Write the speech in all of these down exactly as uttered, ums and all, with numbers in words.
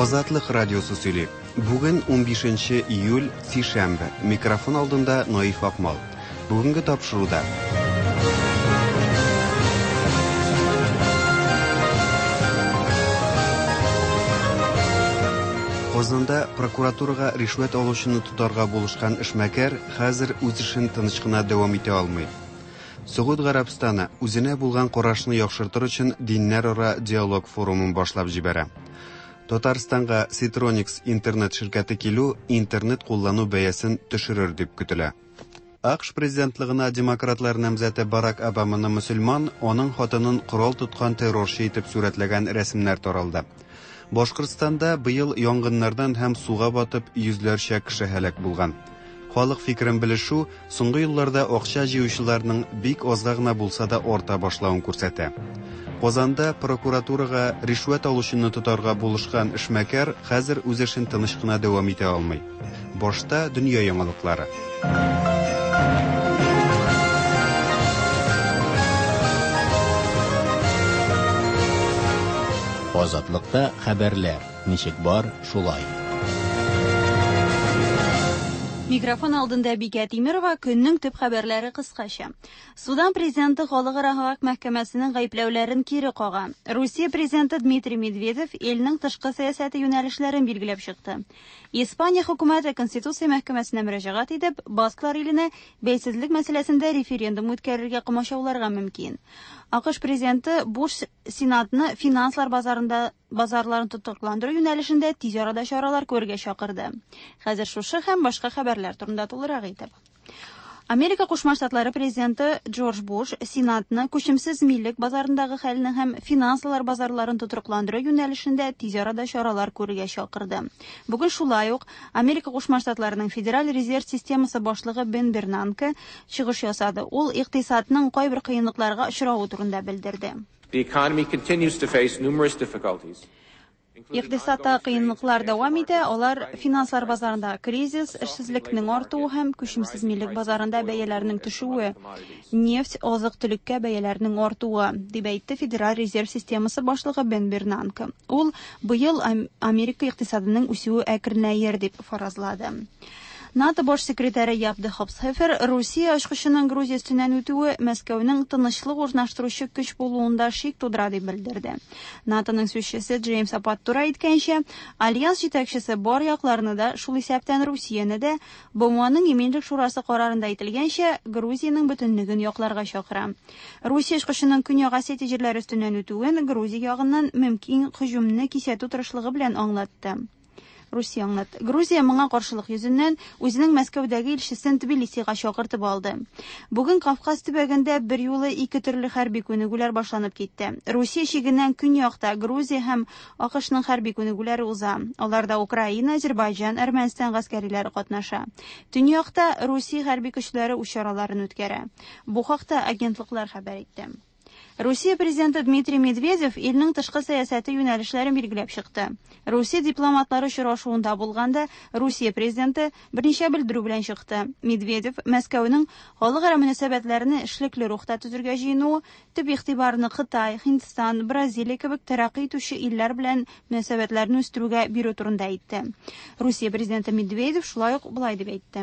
Азатлык радиосы сөйли. Бүген унбишенче июль, сишәмбе. Микрофон алдында Наиф Акмал. Бүгенге тапшыруда. Казанда прокуратурага ришвәт алучыны тутарга булышкан эшмәкәр хәзер үз эшен тыныч кына дәвам итә алмый. Сәгъүд Гарәбстаны үзенә булган карашны яхшыртыр өчен диннәр-ара диалог форумын башлап җибәрә. Татарстанга Citronics интернет ширкәте килү интернет куллану бәясен төшерер дип көтелә. АКШ президентлыгына демократлар намзәте Барак Обаманы мөселман, аның хатынын корал тоткан террорчы итеп сурәтләгән рәсемнәр таралды. Башкортстанда быел янгыннардан һәм суга батып йөзләрчә кеше һәлак булган. Халык фикерен белешү соңгы елларда акча җыючыларның бик азга гына булса да арта башлавын күрсәтә. Казанда прокуратурага ришвәт алучыны тотарга булышкан эшмәкәр хәзер үз эшен тыныч кына дәвам итә алмый. Башта дөнья яңалыклары. Азатлыкта хәбәрләр. Ничек бар, шулай. Микрофон алдында Бикә Тимирова, көннең төп хәбәрләре кыскача. Судан президенты Халыкара хокук мәхкәмәсенең гаепләүләрен кире кага. Русия президенты Дмитрий Медведев элнең тышкы сәясәте юнәлешләрен билгеләп чыкты. Испания хөкүмәте Конституция мәхкәмәсенә мөрәҗәгать итеп, басклар иленә бәйсезлек мәсьәләсендә референдум үткәрергә комачауларга мөмкин. АКШ президенты Буш Сенатны финанслар базарында базарларын тоткарландыру юнәлешендә тиз арада чаралар күрергә чакырды. Хәзер шушы һәм башка хәбәрләр турында тулырак әйтеп. Америка Кушма Штатлары президенты Джордж Буш Сенатны күчемсез миллек базарындагы хәлне һәм финанслар базарларын тотрыкландыру юнәлешендә тиз арада чаралар күрергә чакырды. Бүген шулай ук Америка Кушма Штатларының Федераль резерв системасы башлыгы Бен Бернанке чыгыш ясады. Ул икътисадның кайбер кыенлыкларга очравы турында белдерде. The economy continues to face numerous difficulties. Икътисадта кыенлыклар дәвам итә, алар финанслар базарында кризис, эшсезлекнең артуы һәм күчемсез миллек базарында бәяләрнең төшүе, нефть, азык-төлеккә бәяләрнең артуы, дип әйтте Федераль резерв системасы башлыгы Бен Бернанке. Ул быел Америка икътисадының үсүе әкренәер дип фаразлады. НАТО баш секретаре Ябды Хабсхефер Русия ачкычының Грузия өстеннән үтүе Мәскәүнең тынычлык урнаштыручы көч булуында шик тудыра дип белдерде. НАТОның сүзчесе Джеймс Апаттура әйткәнчә, альянс җитәкчесе бар якларны да, шул исәптән Русияне дә БМОның Иминлек шурасы карарында әйтелгәнчә, Грузияның бөтенлеген якларга чакыра. Русия ачкычының Көньяк Осетия җирләре өстеннән үтүен Грузия ягыннан мөмкин һөҗүмне кисәтү тырышлыгы белән аңлатты. Русия аңлат. Грузия моңа каршылык йөзеннән үзенең Мәскәүдәге илчесен Тбилисига чакыртып алды. Бүген Кавказ төбәгендә бер юлы ике төрле хәрби күнегүләр башланып китте. Русия чигеннән көньякта Грузия һәм АКШның хәрби күнегүләре уза. Аларда Украина, Азербайҗан, Әрмәнстан гаскәрләре катнаша. Төньякта Русия хәрби көчләре учараларын үткәрә. Бу хакта агентлыклар хәбәр итте. Русия президенты Дмитрий Медведев илнең тышкы сәясәте юнәлешләрен билгеләп чыкты. Русия дипломатлары очрашуында булганда Русия президенты берничә белдерү белән чыкты. Медведев Мәскәүнең халыкара мөнәсәбәтләрне эшлекле рухта төзергә җыенуы, төп игътибарны Кытай, Һиндстан, Бразилия кебек таракый итүче илләр белән мөнәсәбәтләрне үстерүгә бирү турында әйтте. Русия президенты Медведев шулай ук булай дип әйтте.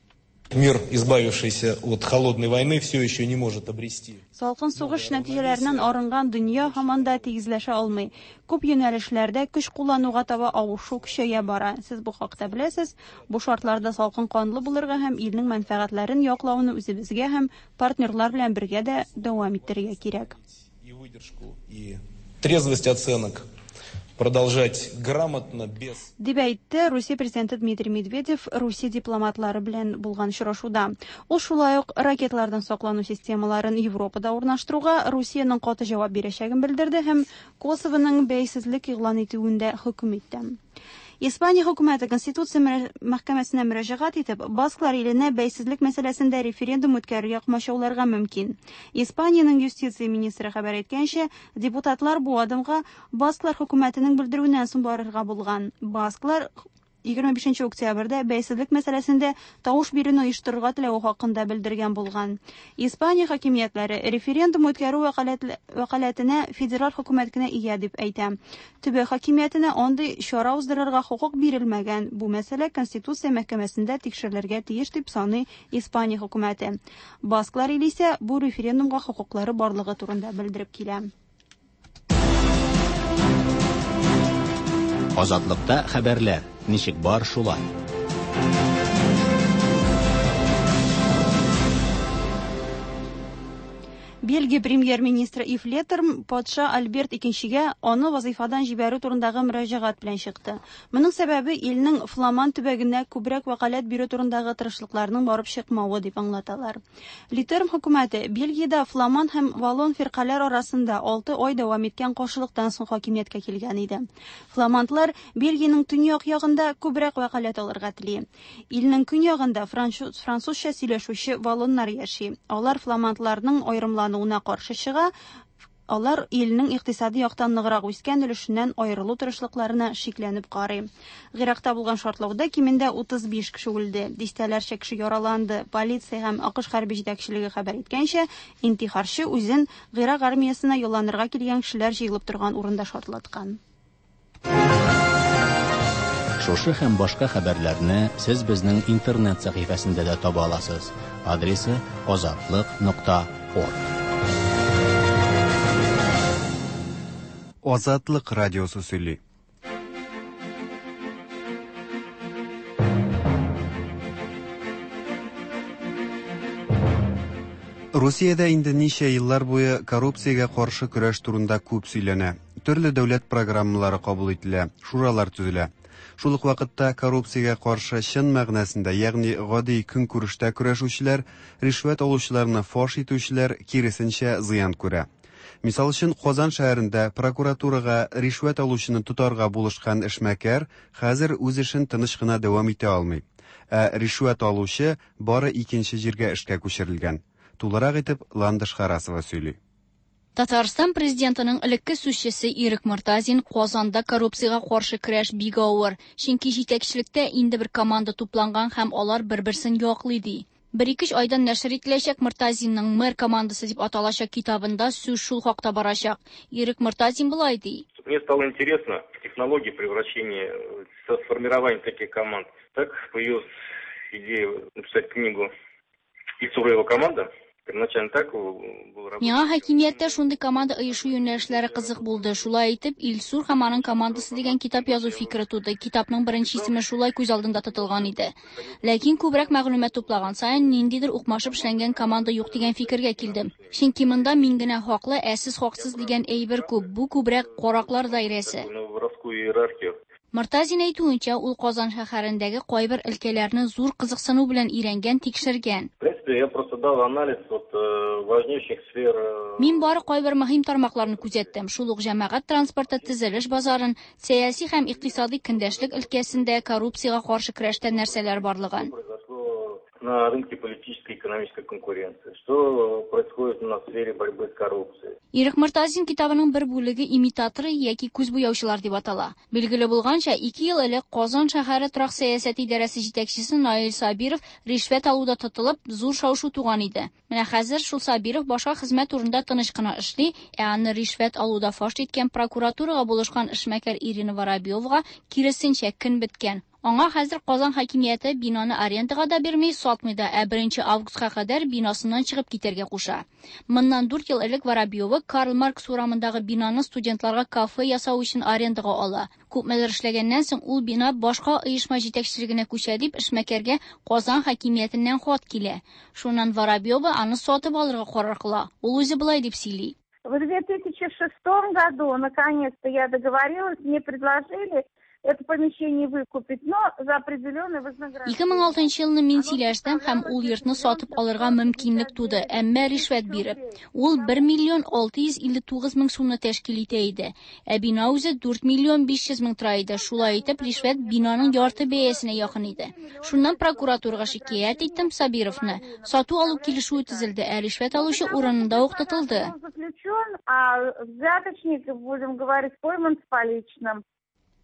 Мир, избавившийся от холодной войны, все еще не может обрести. Салкын сугыш нәтиҗәләреннән арынган дөнья һаман да тигезләшә алмый. Күп юнәлешләрдә көч куллануга таба авышу көчәя бара. Сез бу хакта беләсез. Бу шартларда салкын канлы булырга һәм илнең мәнфәгатьләрен яклауны үзебезгә һәм партнерлар белән бергә дә дәвам иттерергә кирәк. И выдержку, и трезвость оценок. Продолжать грамотно, без... Дип әйтте Русия президенты Дмитрий Медведев Русия дипломатлары белән булган очрашуда. Ул шулай ук ракетлардан саклану системаларын Европада урнаштыруга Русиянең каты җавап бирәчәген белдерде һәм Косовоның бәйсезлек игълан итүендә хөкем итте. Испания хөкүмәте Конституция мәхкәмәсенә мөрәҗәгать итеп, басклар иленә бәйсезлек мәсьәләсендә референдум үткәрергә комачауларга мөмкин. Испаниянең юстиция министры хәбәр иткәнчә, депутатлар бу адымга басклар хөкүмәтенең белдерүеннән соң барырга булган. Басклар егерме бишенче октябрьдә бәйсезлек мәсьәләсендә тавыш бирүне оештырырга теләү хакында белдергән булган. Испания хакимиятләре референдум үткәрү вәкаләтенә федераль хөкүмәткә ия дип әйтә. Төбәк хакимиятенә андый чара уздырырга хокук бирелмәгән. Бу мәсьәлә Конституция мәхкәмәсендә тикшерелергә тиеш дип саный Испания хөкүмәте. Басклар исә бу референдумга хокуклары барлыгы турында белдереп килә. Азатлыкта хәбәрләр. Ничек бар шулай. Бельгия премьер-министры Ив Леттерм патша Альберт икенчегә аны вазифадан җибәрү турындагы мөрәҗәгать белән чыкты. Моның сәбәбе илнең Фламан төбәгенә күбрәк вәкаләт бирү турындагы тырышлыкларның барып чыкмавы дип аңлаталар. Леттерм хөкүмәте Бельгиядә Фламан һәм Валлон фиркалар арасында алты ай дәвам иткән каршылыктан соң хакимияткә килгән иде. Фламандлар Бельгиянең төньяк ягында күбрәк вәкаләт алырга тели. Илнең көньягында французча сөйләшүче валлоннар яши. Алар фламандларның аерымлану уна каршы чыга, алар илнең икътисади яктан ныграк үскән өлешеннән аерылу тырышлыкларына шикләнеп карый. Гыйракта булган шартлауда кимендә утыз биш кеше үлде, дистәләрчә кеше яраланды. Полиция һәм АКШ хәрби җитәкчелеге хәбәр иткәнчә, интихарчы үзен Гыйрак армиясына юлланырга килгән кешеләр җыелып торган урында шартлаткан. Шушы һәм башка хәбәрләрне сез безнең интернет сәхифәсендә дә таба аласыз. Адресы азатлык нокта орг. Азатлык радиосы сөйли. Русиядә инде ничә еллар буе коррупциягә каршы көрәш турында күп сөйләнә. Төрле дәүләт программалары кабул ителә, шуралар төзелә. Шул ук вакытта коррупциягә каршы чын мәгънәсендә, ягъни гади көнкүрештә көрәшүчеләр, ришвәт алучыларны фаш итүчеләр киресенчә зыян күрә. Мисал өчен, Казан шәһәрендә прокуратурага ришвәт алучыны тотарга булышкан эшмәкәр хәзер үз эшен тыныч кына дәвам итә алмый. Ә ришвәт алучы бары икенче җиргә эшкә күчерелгән. Тулырак итеп Ландыш Харасова сөйли. Татарстан президентының элекке сүзчесе Ирек Мортазин Казанда коррупциягә каршы көрәш бик авыр. Чөнки җитәкчелектә инде бер команда тупланган һәм алар бер-берсен яклый ди. Bir-iki aydan нәшер ителәчәк Мортазинның мэр командасы дип аталачак китабында сүз шул хакта барачак. Ирек Мортазин булай ди. Мне стало интересно технологии превращения, сформирования таких команд. Так появилась идея написать книгу «Исура его команда». Первоначально так был работать. Миңа хакимияттә шундый команда оешу юнәлешләре кызык булды. Шулай итеп, Илсур һәм аның командасы дигән китап язу фикере туды. Китапның беренче исеме шулай күз алдында тотылган иде. Ләкин күбрәк мәгълүмат туплаган саен ниндидер укмашып эшләнгән команда юк дигән фикергә килдем. Чөнки монда мин генә хаклы, ә сез хаксыз дигән әйбер күп. Бу күбрәк караклар даирәсе. Мортазин әйтүенчә, ул Казан шәһәрендәге кайбер өлкәләрне зур кызыксыну белән ирәнгән, тикшергән. Мин бары кайбер мөһим тармакларны күзәттем. Шул ук җәмәгать транспорты, төзелеш базарын, сәяси һәм икътисади көндәшлек өлкәсендә коррупциягә каршы көрәштә нәрсәләр барлыгын. На рынке политической и экономической конкуренции. Что происходит у нас в сфере борьбы с коррупцией? Ирек Мортазин китабының бер бүлеге имитаторы яки күз буяучылар дип атала. Билгеле булганча, ике ел элек Казан шәһәре торак сәясәт идарәсе җитәкчесе Наил Сабиров ришвәт алуда тотылып, зур шау-шу туган иде. Менә хәзер шул Сабиров башка хезмәт урында тыныч кына эшли, ә аны ришвәт алуда фаш иткән прокуратурага булышкан эшмәкәр Ирина Воробьевга киресенчә көн беткән. Аңа хәзер Казан хакимияте бинаны арендага да бирмей, сатмый да, ә беренче августка кадәр бинасыннан чыгып китәргә куша. Моннан дүрт ел элек Воробьева Карл Маркс урамындагы бинаны студентларга кафе ясау өчен арендага ала. Күпмедер эшләгәннән соң ул бина башка оешма җитәкчелегенә күчә дип эшмәкәргә Казан хакимиятеннән хат килә. Шуннан Воробьева аны сатып алырга карар кыла. Ул үзе булай дип сөйли. В две тысячи шестом году наконец-то я договорилась, мне предложили это помещение выкупить, но за определенное вознаграждение. ике мең алтынчы елны мин сөйләштем һәм ул йортны сатып алырга мөмкинлек туды, әмма ришвәт биреп. Ул бер миллион алты йөз илле тугыз мең сумны тәшкил итә иде. Ә бина үзе дүрт миллион биш йөз мең тора иде. Шулай итеп, ришвәт бинаның ярты бәясенә якын иде. Шуннан прокуратурага шикаят иттем Сабировны. Сату алу килешүе төзелде, ә ришвәт алучы урынында ук тотылды. А взяточник, будем говорить, пойман с поличным.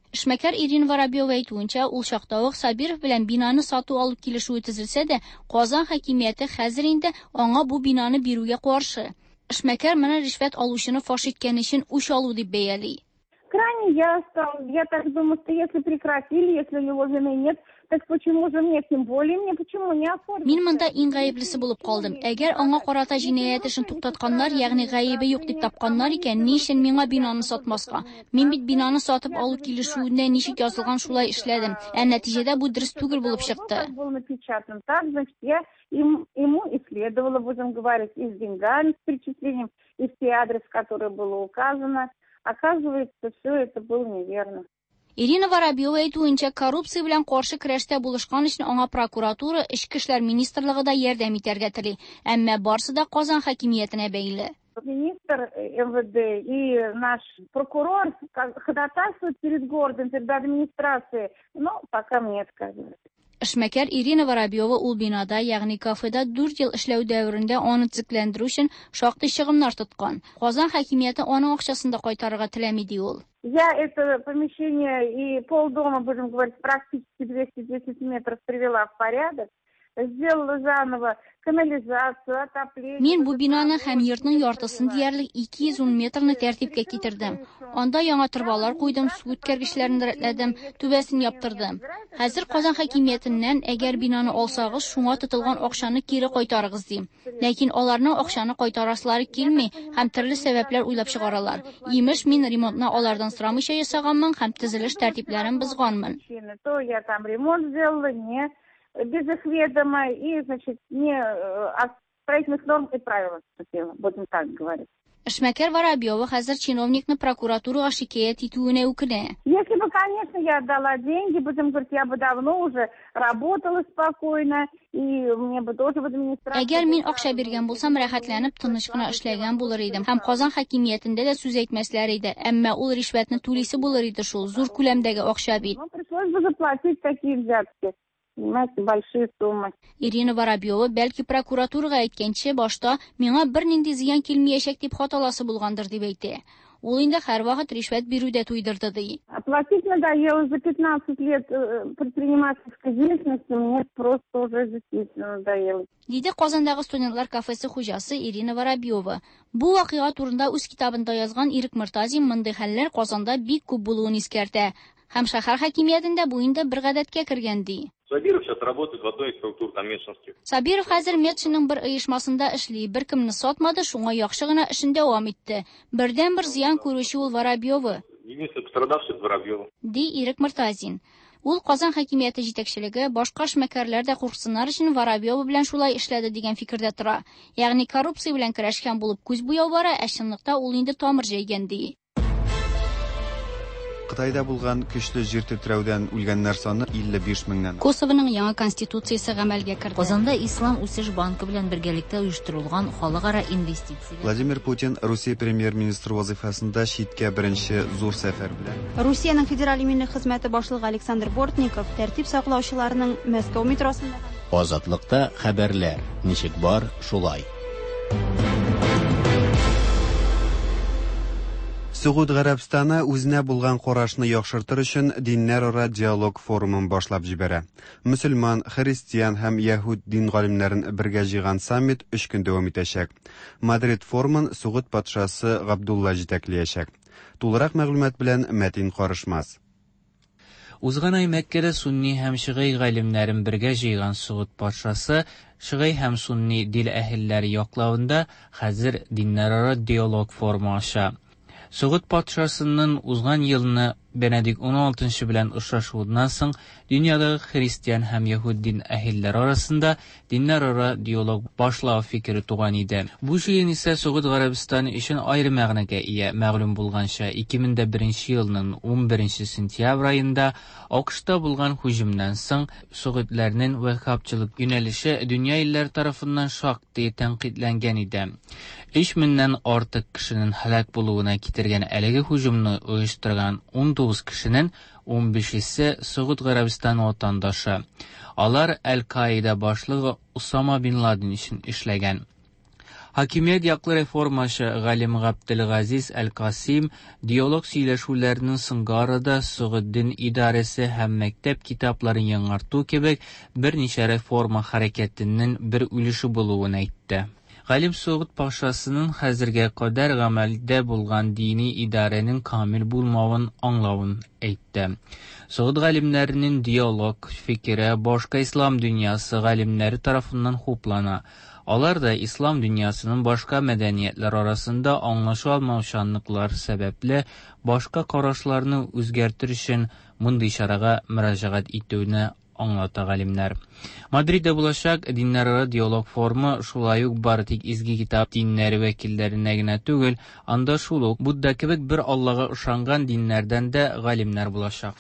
Эшмәкәр Ирина Воробьева әйтүенчә, ул чакта ук Сабиров белән бинаны сату алып килешүе төзелсә дә, Казан хакимияте хәзер инде аңа бу бинаны бирүгә каршы. Эшмәкәр моны ришвәт алучыны фаш иткән өчен үч алу дип бәяли. Крайне ясно. Я так думаю, что если прекратили, если у него вины нет, так почему же мне, тем более мне, почему не оформить? Мин монда иң гаеплесе булып калдым. Әгәр аңа карата җинаять эшен туктатканнар, ягъни гаебе юк дип тапканнар икән, ни өчен миңа бинаны сатмаска? Мин бит бинаны сатып алу килешүендә ничек язылган шулай эшләдем. Ә нәтиҗәдә бу дөрес түгел булып чыкты. Был напечатан так, значит, я им, ему и следовало, будем говорить, и с деньгами, с перечислением, и с адрес, который было указано. Оказывается, все это было неверно. Ирина Воробьева әйтүенчә, коррупция белән каршы көрәштә булышкан өчен аңа прокуратура, Эчке эшләр министрлыгы да ярдәм итәргә тели. Әмма барсы да Казан хакимиятенә бәйле. Министр эм вэ дэ и наш прокурор ходатайствуют перед городом, перед администрацией, но пока мне отказывают. Эшмәкәр Ирина Воробьева ул бинада, ягъни кафеда дүрт ел эшләү дәверендә аны төзекләндерү өчен шактый чыгымнар тоткан. Казан хакимияте аның акчасын да кайтарырга теләми ди ул. Я это помещение и полдома, будем говорить, практически двести десять метров привела в порядок. Сделала заново канализацию, отопление. Мин бу бинаны һәм йортның яртысын диярлек ике йөз ун метрны тәртипкә китердем. Анда яңа торбалар куйдым, су үткәргечләрен рәтләдем, түбәсен яптырдым. Хәзер Казан хакимиятеннән әгәр бинаны алсагыз, шуңа тотылган акчаны кире кайтарыгыз дим. Ләкин аларның акчаны кайтарасылары килми һәм төрле сәбәпләр уйлап чыгаралар. Имеш, мин ремонтны алардан сорамыйча ясаганмын һәм төзелеш тәртипләрен бозганмын. То я там ремонт сделала, не без их ведома и, значит, не от строительных норм и правил отступила, будем так говорить. Эшмәкәр Воробьева хәзер чиновникны прокуратурага шикаять итүенә үкенә. Если бы, конечно, я отдала деньги, будем говорить, я бы давно уже работала спокойно, и мне бы тоже в администрации... Әгәр мин акча биргән булсам, рәхәтләнеп, тыныч кына эшләгән булыр идем. Һәм Казан хакимиятендә дә сүз әйтмәсләр иде. Әмма ул ришвәтне түлисе булыр иде шул, зур күләмдәге акча бит. Ну, пришлось бы заплатить такие взятки. Понимаете, большие суммы. Ирина Воробьева бәлки прокуратурага әйткәнче башта миңа бер нинди зыян килмәячәк дип хаталасы булгандыр дип әйтә. Ул инде һәрвакыт ришвәт бирүдә туйдырды ди. Оплатить надоело за пятнадцать лет предпринимательской деятельности, мне просто уже действительно надоело. Диде Казандагы студентлар кафесы хуҗасы Ирина Воробьева. Бу вакыйга турында үз китабында язган Ирек Мортазин мондый хәлләр Казанда бик күп булуын искәртә. Һәм шәһәр хакимиятендә бу инде бер гадәткә кергән ди. Сабиров сейчас работает в одной из структур там Медшинских. Сабиров хәзер Медшинның бер оешмасында эшли, бер кемне сатмады, шуңа яхшы гына эшен дәвам итте. Бердән бер зыян күрүче ул Воробьева. Единственный пострадавший Воробьева. Ди Ирек Мортазин. Ул Казан хакимияте җитәкчелеге башка эшмәкәрләр дә курыксыннар өчен Воробьева белән шулай эшләде дигән фикердә тора. Ягъни коррупция белән көрәшкән булып күз буяу бара, ә чынлыкта ул инде тамыр җәйгән ди. Кытайда булган көчле җир тетрәүдән үлгәннәр саны илле биш меңнән. Косовоның яңа конституциясе гамәлгә керде. Казанда Ислам үсеш банкы белән бергәлектә оештырылган халыкара инвестиция. Владимир Путин Русия премьер-министры вазифасында читкә беренче зур сәфәр белән. Русиянең федераль иминлек хезмәте башлыгы Александр Бортников тәртип саклаучыларның Мәскәү метросында Азатлыкта хәбәрләр. Ничек бар, шулай. Сугуд Гарәбстаны үзенә булган карашны яхшыртыр өчен диннәр-ара диалог форумын башлап җибәрә. Мөселман, христиан һәм яһуд дин галимнәрен бергә җыйган саммит өч көн дәвам итәчәк. Мадрид форумын Сугуд патшасы Габдулла җитәкләячәк. Тулырак мәгълүмат белән Мәтин Карышмас. Узган ай Мәккәдә сунни һәм шигый галимнәрен бергә җыйган Сугуд патшасы шигый һәм сунни дил әһелләре яклавында хәзер диннәр-ара диалог форумы ача. Сугуд патшасының узган елны Бенедикт он алтынчы белән очрашуыннан соң дөньядагы христиан һәм яһуд дин әһелләре арасында диннәр-ара диалог башлау фикере туган иде. Бу җыен исә Сугуд Гарәбстаны өчен аерым мәгънәгә ия. Мәгълүм булганча, ике мең беренче елның он беренче сентябрь аенда АКШта булган һөҗүмнән соң сугудларның ваххабчылык юнәлеше дөнья илләре тарафыннан шактый тәнкыйтьләнгән иде. өч меңнән артык кешенең һәлак булуына китергән әлеге һөҗүмне оештырган он тугыз кешенең он бишесе Сугуд Гарәбстан ватандашы. Алар Әл-Каида башлыгы Усама бин Ладен өчен эшләгән. Хакимият яклы реформашы Галим Габделгазиз Әл-Касим диалог сөйләшүләренең сыңгарыда Сугуддин идарәсе һәм мәктәп китапларын яңарту кебек берничә реформа хәрәкәтенең бер өлеше булуын әйтте. Галим Сугуд пашасының хәзергә кадәр гамәлдә булган дини идарәнең камил булмавын аңлавын әйтте. Сугуд галимнәренең диалог фикере башка ислам дөньясы галимнәре тарафыннан хуплана. Алар да ислам дөньясының башка мәдәниятләр арасында аңлашу алмаучанлыклар сәбәпле башка карашларны үзгәртер өчен мондый чарага мөрәҗәгать итүне аңлата галимнәр. Мадридта булачак диннәр диалог форумы шулай ук бары тик изге китап диннәре вәкилләренә генә түгел, анда шул ук Будда кебек бер Аллага ышанган диннәрдән дә галимнәр булачак.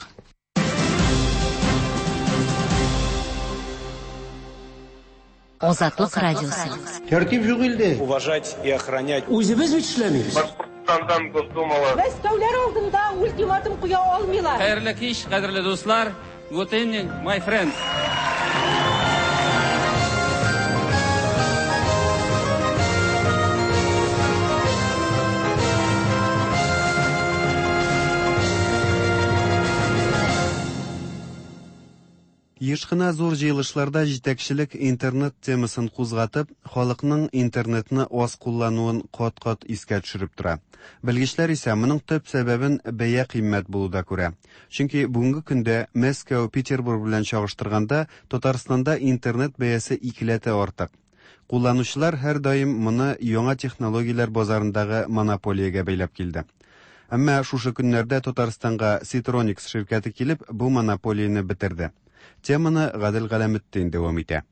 Азатлык радиосы. Тәртип юк илдә. Уважать и охранять. Үзебез бит эшләмибез. Башкортстандан Госдумала. Мәскәүләр алдында ультиматум куя алмыйлар. Хәерле кич, кадерле дуслар. Good evening, my friends. Еш кына зур җыелышларда җитәкчелек интернет темасын кузгатып, халыкның интернетны аз куллануын кат-кат искә төшереп тора. Белгечләр исә моның төп сәбәбен бәя кыйммәт булуда күрә. Чөнки бүгенге көндә Мәскәү, Петербург белән чагыштырганда Татарстанда интернет бәясе икеләтә артык. Кулланучылар һәр даим моны яңа технологияләр базарындагы монополиягә бәйләп килде. Әмма шушы көннәрдә Татарстанга Citronics ширкәте килеп, бу монополияны бетерде. Теманы Гадел Галәметтин дәвам итә.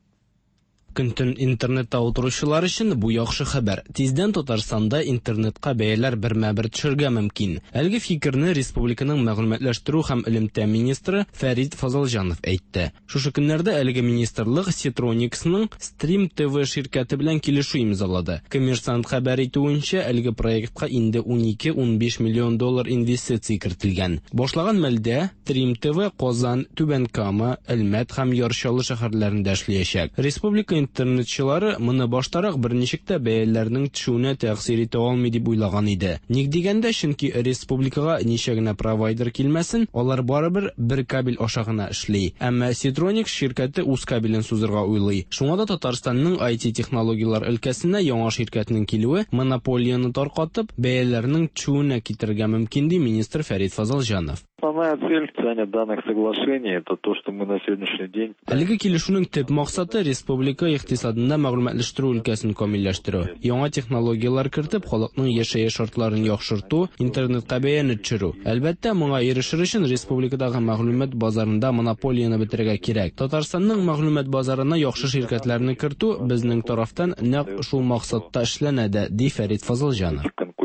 Күнтен интернетта утыручылар өчен бу яхшы хәбәр. Тиздән Татарстанда интернетка бәяләр бермә-бер төшәргә мөмкин. Әлеге фикерне республиканың мәгълүматлаштыру һәм элемтә министры Фәрит Фазылҗанов әйтте. Шушы көннәрдә әлеге министрлык Citronicsның Stream T V ширкәте белән килешү имзалады. Коммерсант хәбәр итүенчә, әлеге проектка инде унике-унбиш миллион доллар инвестиция кертелгән. Башлаган мәлдә Stream T V Казан, Түбән Кама, Әлмәт һәм Ярчалы шәһәрләрендә эшләячәк. Республика интернетчылары моны баштарак берничек тә бәяләрнең төшүенә тәэсир итә алмый дип уйлаган иде. Ник дигәндә, чөнки республикага ничә генә провайдер килмәсен, алар барыбер бер кабель аша гына эшли. Әмма Citronics ширкәте үз кабелен сузырга уйлый. Шуңа да Татарстанның ай ти технологиялар өлкәсенә яңа ширкәтнең килүе монополияны таркатып, бәяләрнең төшүенә китергә мөмкин ди министр Фәрит Фазылҗанов. Основная цель социальных данных соглашений это то, что мы на сегодняшний день. Әлеге килешүнең төп максаты республика икътисадында мәгълүматлаштыру өлкәсен камилләштерү, яңа технологиялар кертеп, халыкның яшәеш шартларын яхшырту, интернетка бәяне төшерү. Әлбәттә, моңа ирешер өчен республикадагы мәгълүмат базарында монополияны бетерергә кирәк. Татарстанның мәгълүмат базарына яхшы ширкәтләрне кертү безнең тарафтан нәкъ шул максатта эшләнә дә, ди Фәрит Фазылҗанов.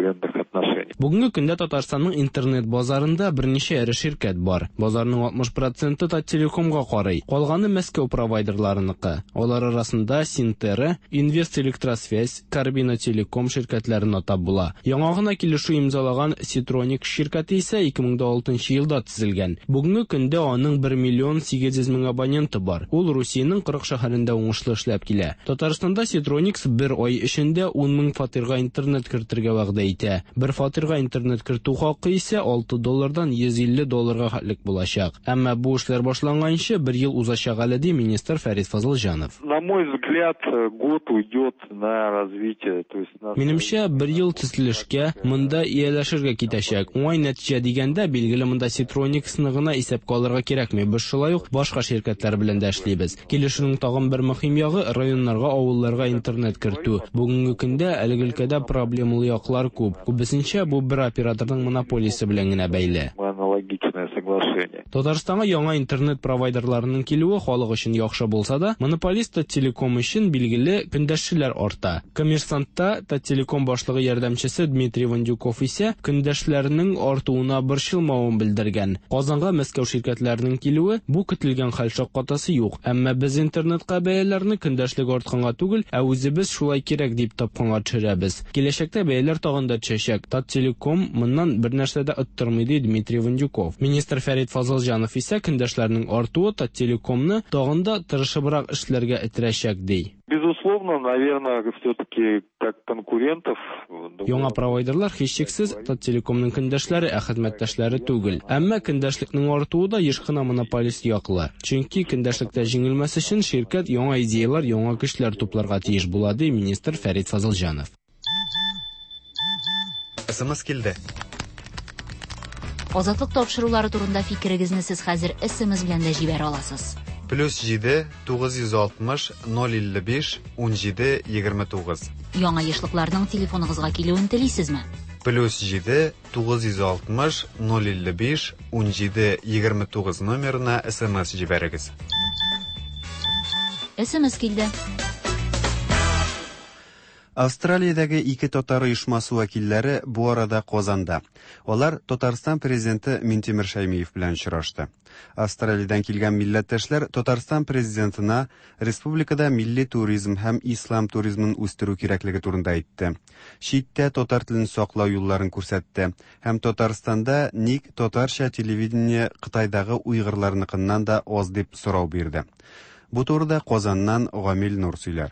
Бүгенге көндә Татарстанның интернет базарында берничә эре ширкәт бар. Базарның алтмыш проценты Таттелекомга карый. Калганы Мәскәү провайдерларыныкы. Алар арасында Синтера, Инвестэлектросвязь, Карбина Телеком ширкәтләрен атап була. Яңа гына килешү имзалаган Citronics ширкәте исә ике мең алтынчы елда төзелгән. Бүгенге көндә аның бер миллион сигез йөз мең абоненты бар. Ул Русиянең кырык шәһәрендә уңышлы эшләп килә. Татарстанда Citronics бер ай эчендә ун мең фатирга интернет кертергә вәгъдә итә. Бер фатир интернет кертү хакы исә алты доллардан йөз илле долларга хәтлек булачак. Әмма бу эшләр башланганчы бер ел узачак әле ди министр Фәрит Фазылҗанов. На мой взгляд, год уйдет на развитие, то есть на... Минемчә, бер ел төзелешкә, монда ияләшергә китәчәк. Уңай нәтиҗә дигәндә, билгеле монда Citronicsны гына исәпкә алырга кирәкми. Без шулай ук башка ширкәтләр белән дә эшлибез. Килешүнең тагын бер мөһим ягы районнарга, авылларга интернет кертү. Бүгенге көндә әлеге өлкәдә проблемалы яклар күп. Күбесенчә бу бер операторның монополиясе белән генә бәйле. Аналогичное соглашение. Татарстанга яңа интернет провайдерларының килүе халык өчен яхшы булса да, монополист Таттелеком өчен билгеле көндәшчеләр арта. Коммерсантта Таттелеком башлыгы ярдәмчесе Дмитрий Вандюков исә көндәшләренең артуына борчылмавын белдергән. Казанга Мәскәү ширкәтләренең килүе бу көтелгән хәл шаккатасы юк. Әмма без интернетка бәяләрне көндәшлек артканга түгел, ә үзебез шулай кирәк дип тапканга төшерәбез. Киләчәктә бәяләр тагын да төшәчәк. Таттелеком моннан бер нәрсә дә оттырмый ди Дмитрий Вандюков. Министр Фәрит Фазылҗанов исә көндәшләрнең артуы Таттелекомны тагын да тырышыбрак эшләргә итерәчәк ди. Без безусловно, наверное, все-таки как конкурентов. Яңа провайдерлар һичшиксез Таттелекомның көндәшләре, ә хезмәттәшләре түгел. Әмма көндәшлекнең артуы да еш кына монополист яклы. Чөнки көндәшлектә җиңелмәс өчен ширкәт яңа идеялар, яңа көчләр тупларга тиеш була, ди министр Фәрит Фазылҗанов. СМС килде. Азатлык тапшырулары турында фикерегезне сез хәзер эс-эм-эс белән дә җибәрә аласыз. Плюс җиде тугыз йөз алтмыш ноль илле биш ун җиде егерме тугыз. Яңа ешлыкларның телефоныгызга килүен телисезме? Плюс җиде тугыз йөз алтмыш ноль илле биш ун җиде егерме тугыз номерына эс-эм-эс җибәрегез. эс-эм-эс килде. Австралиядәге ике татар оешмасы вәкилләре бу арада Казанда. Алар Татарстан президенты Минтимер Шәймиев белән очрашты. Австралиядән килгән милләттәшләр Татарстан президентына республикада милли туризм һәм ислам туризмын үстерү кирәклеге турында әйтте. Читтә татар телен саклау юлларын күрсәтте һәм Татарстанда ник татарча телевидение Кытайдагы уйгырларныкыннан да аз дип сорау бирде. Бу турыда Казаннан Гамил Нур сөйләр.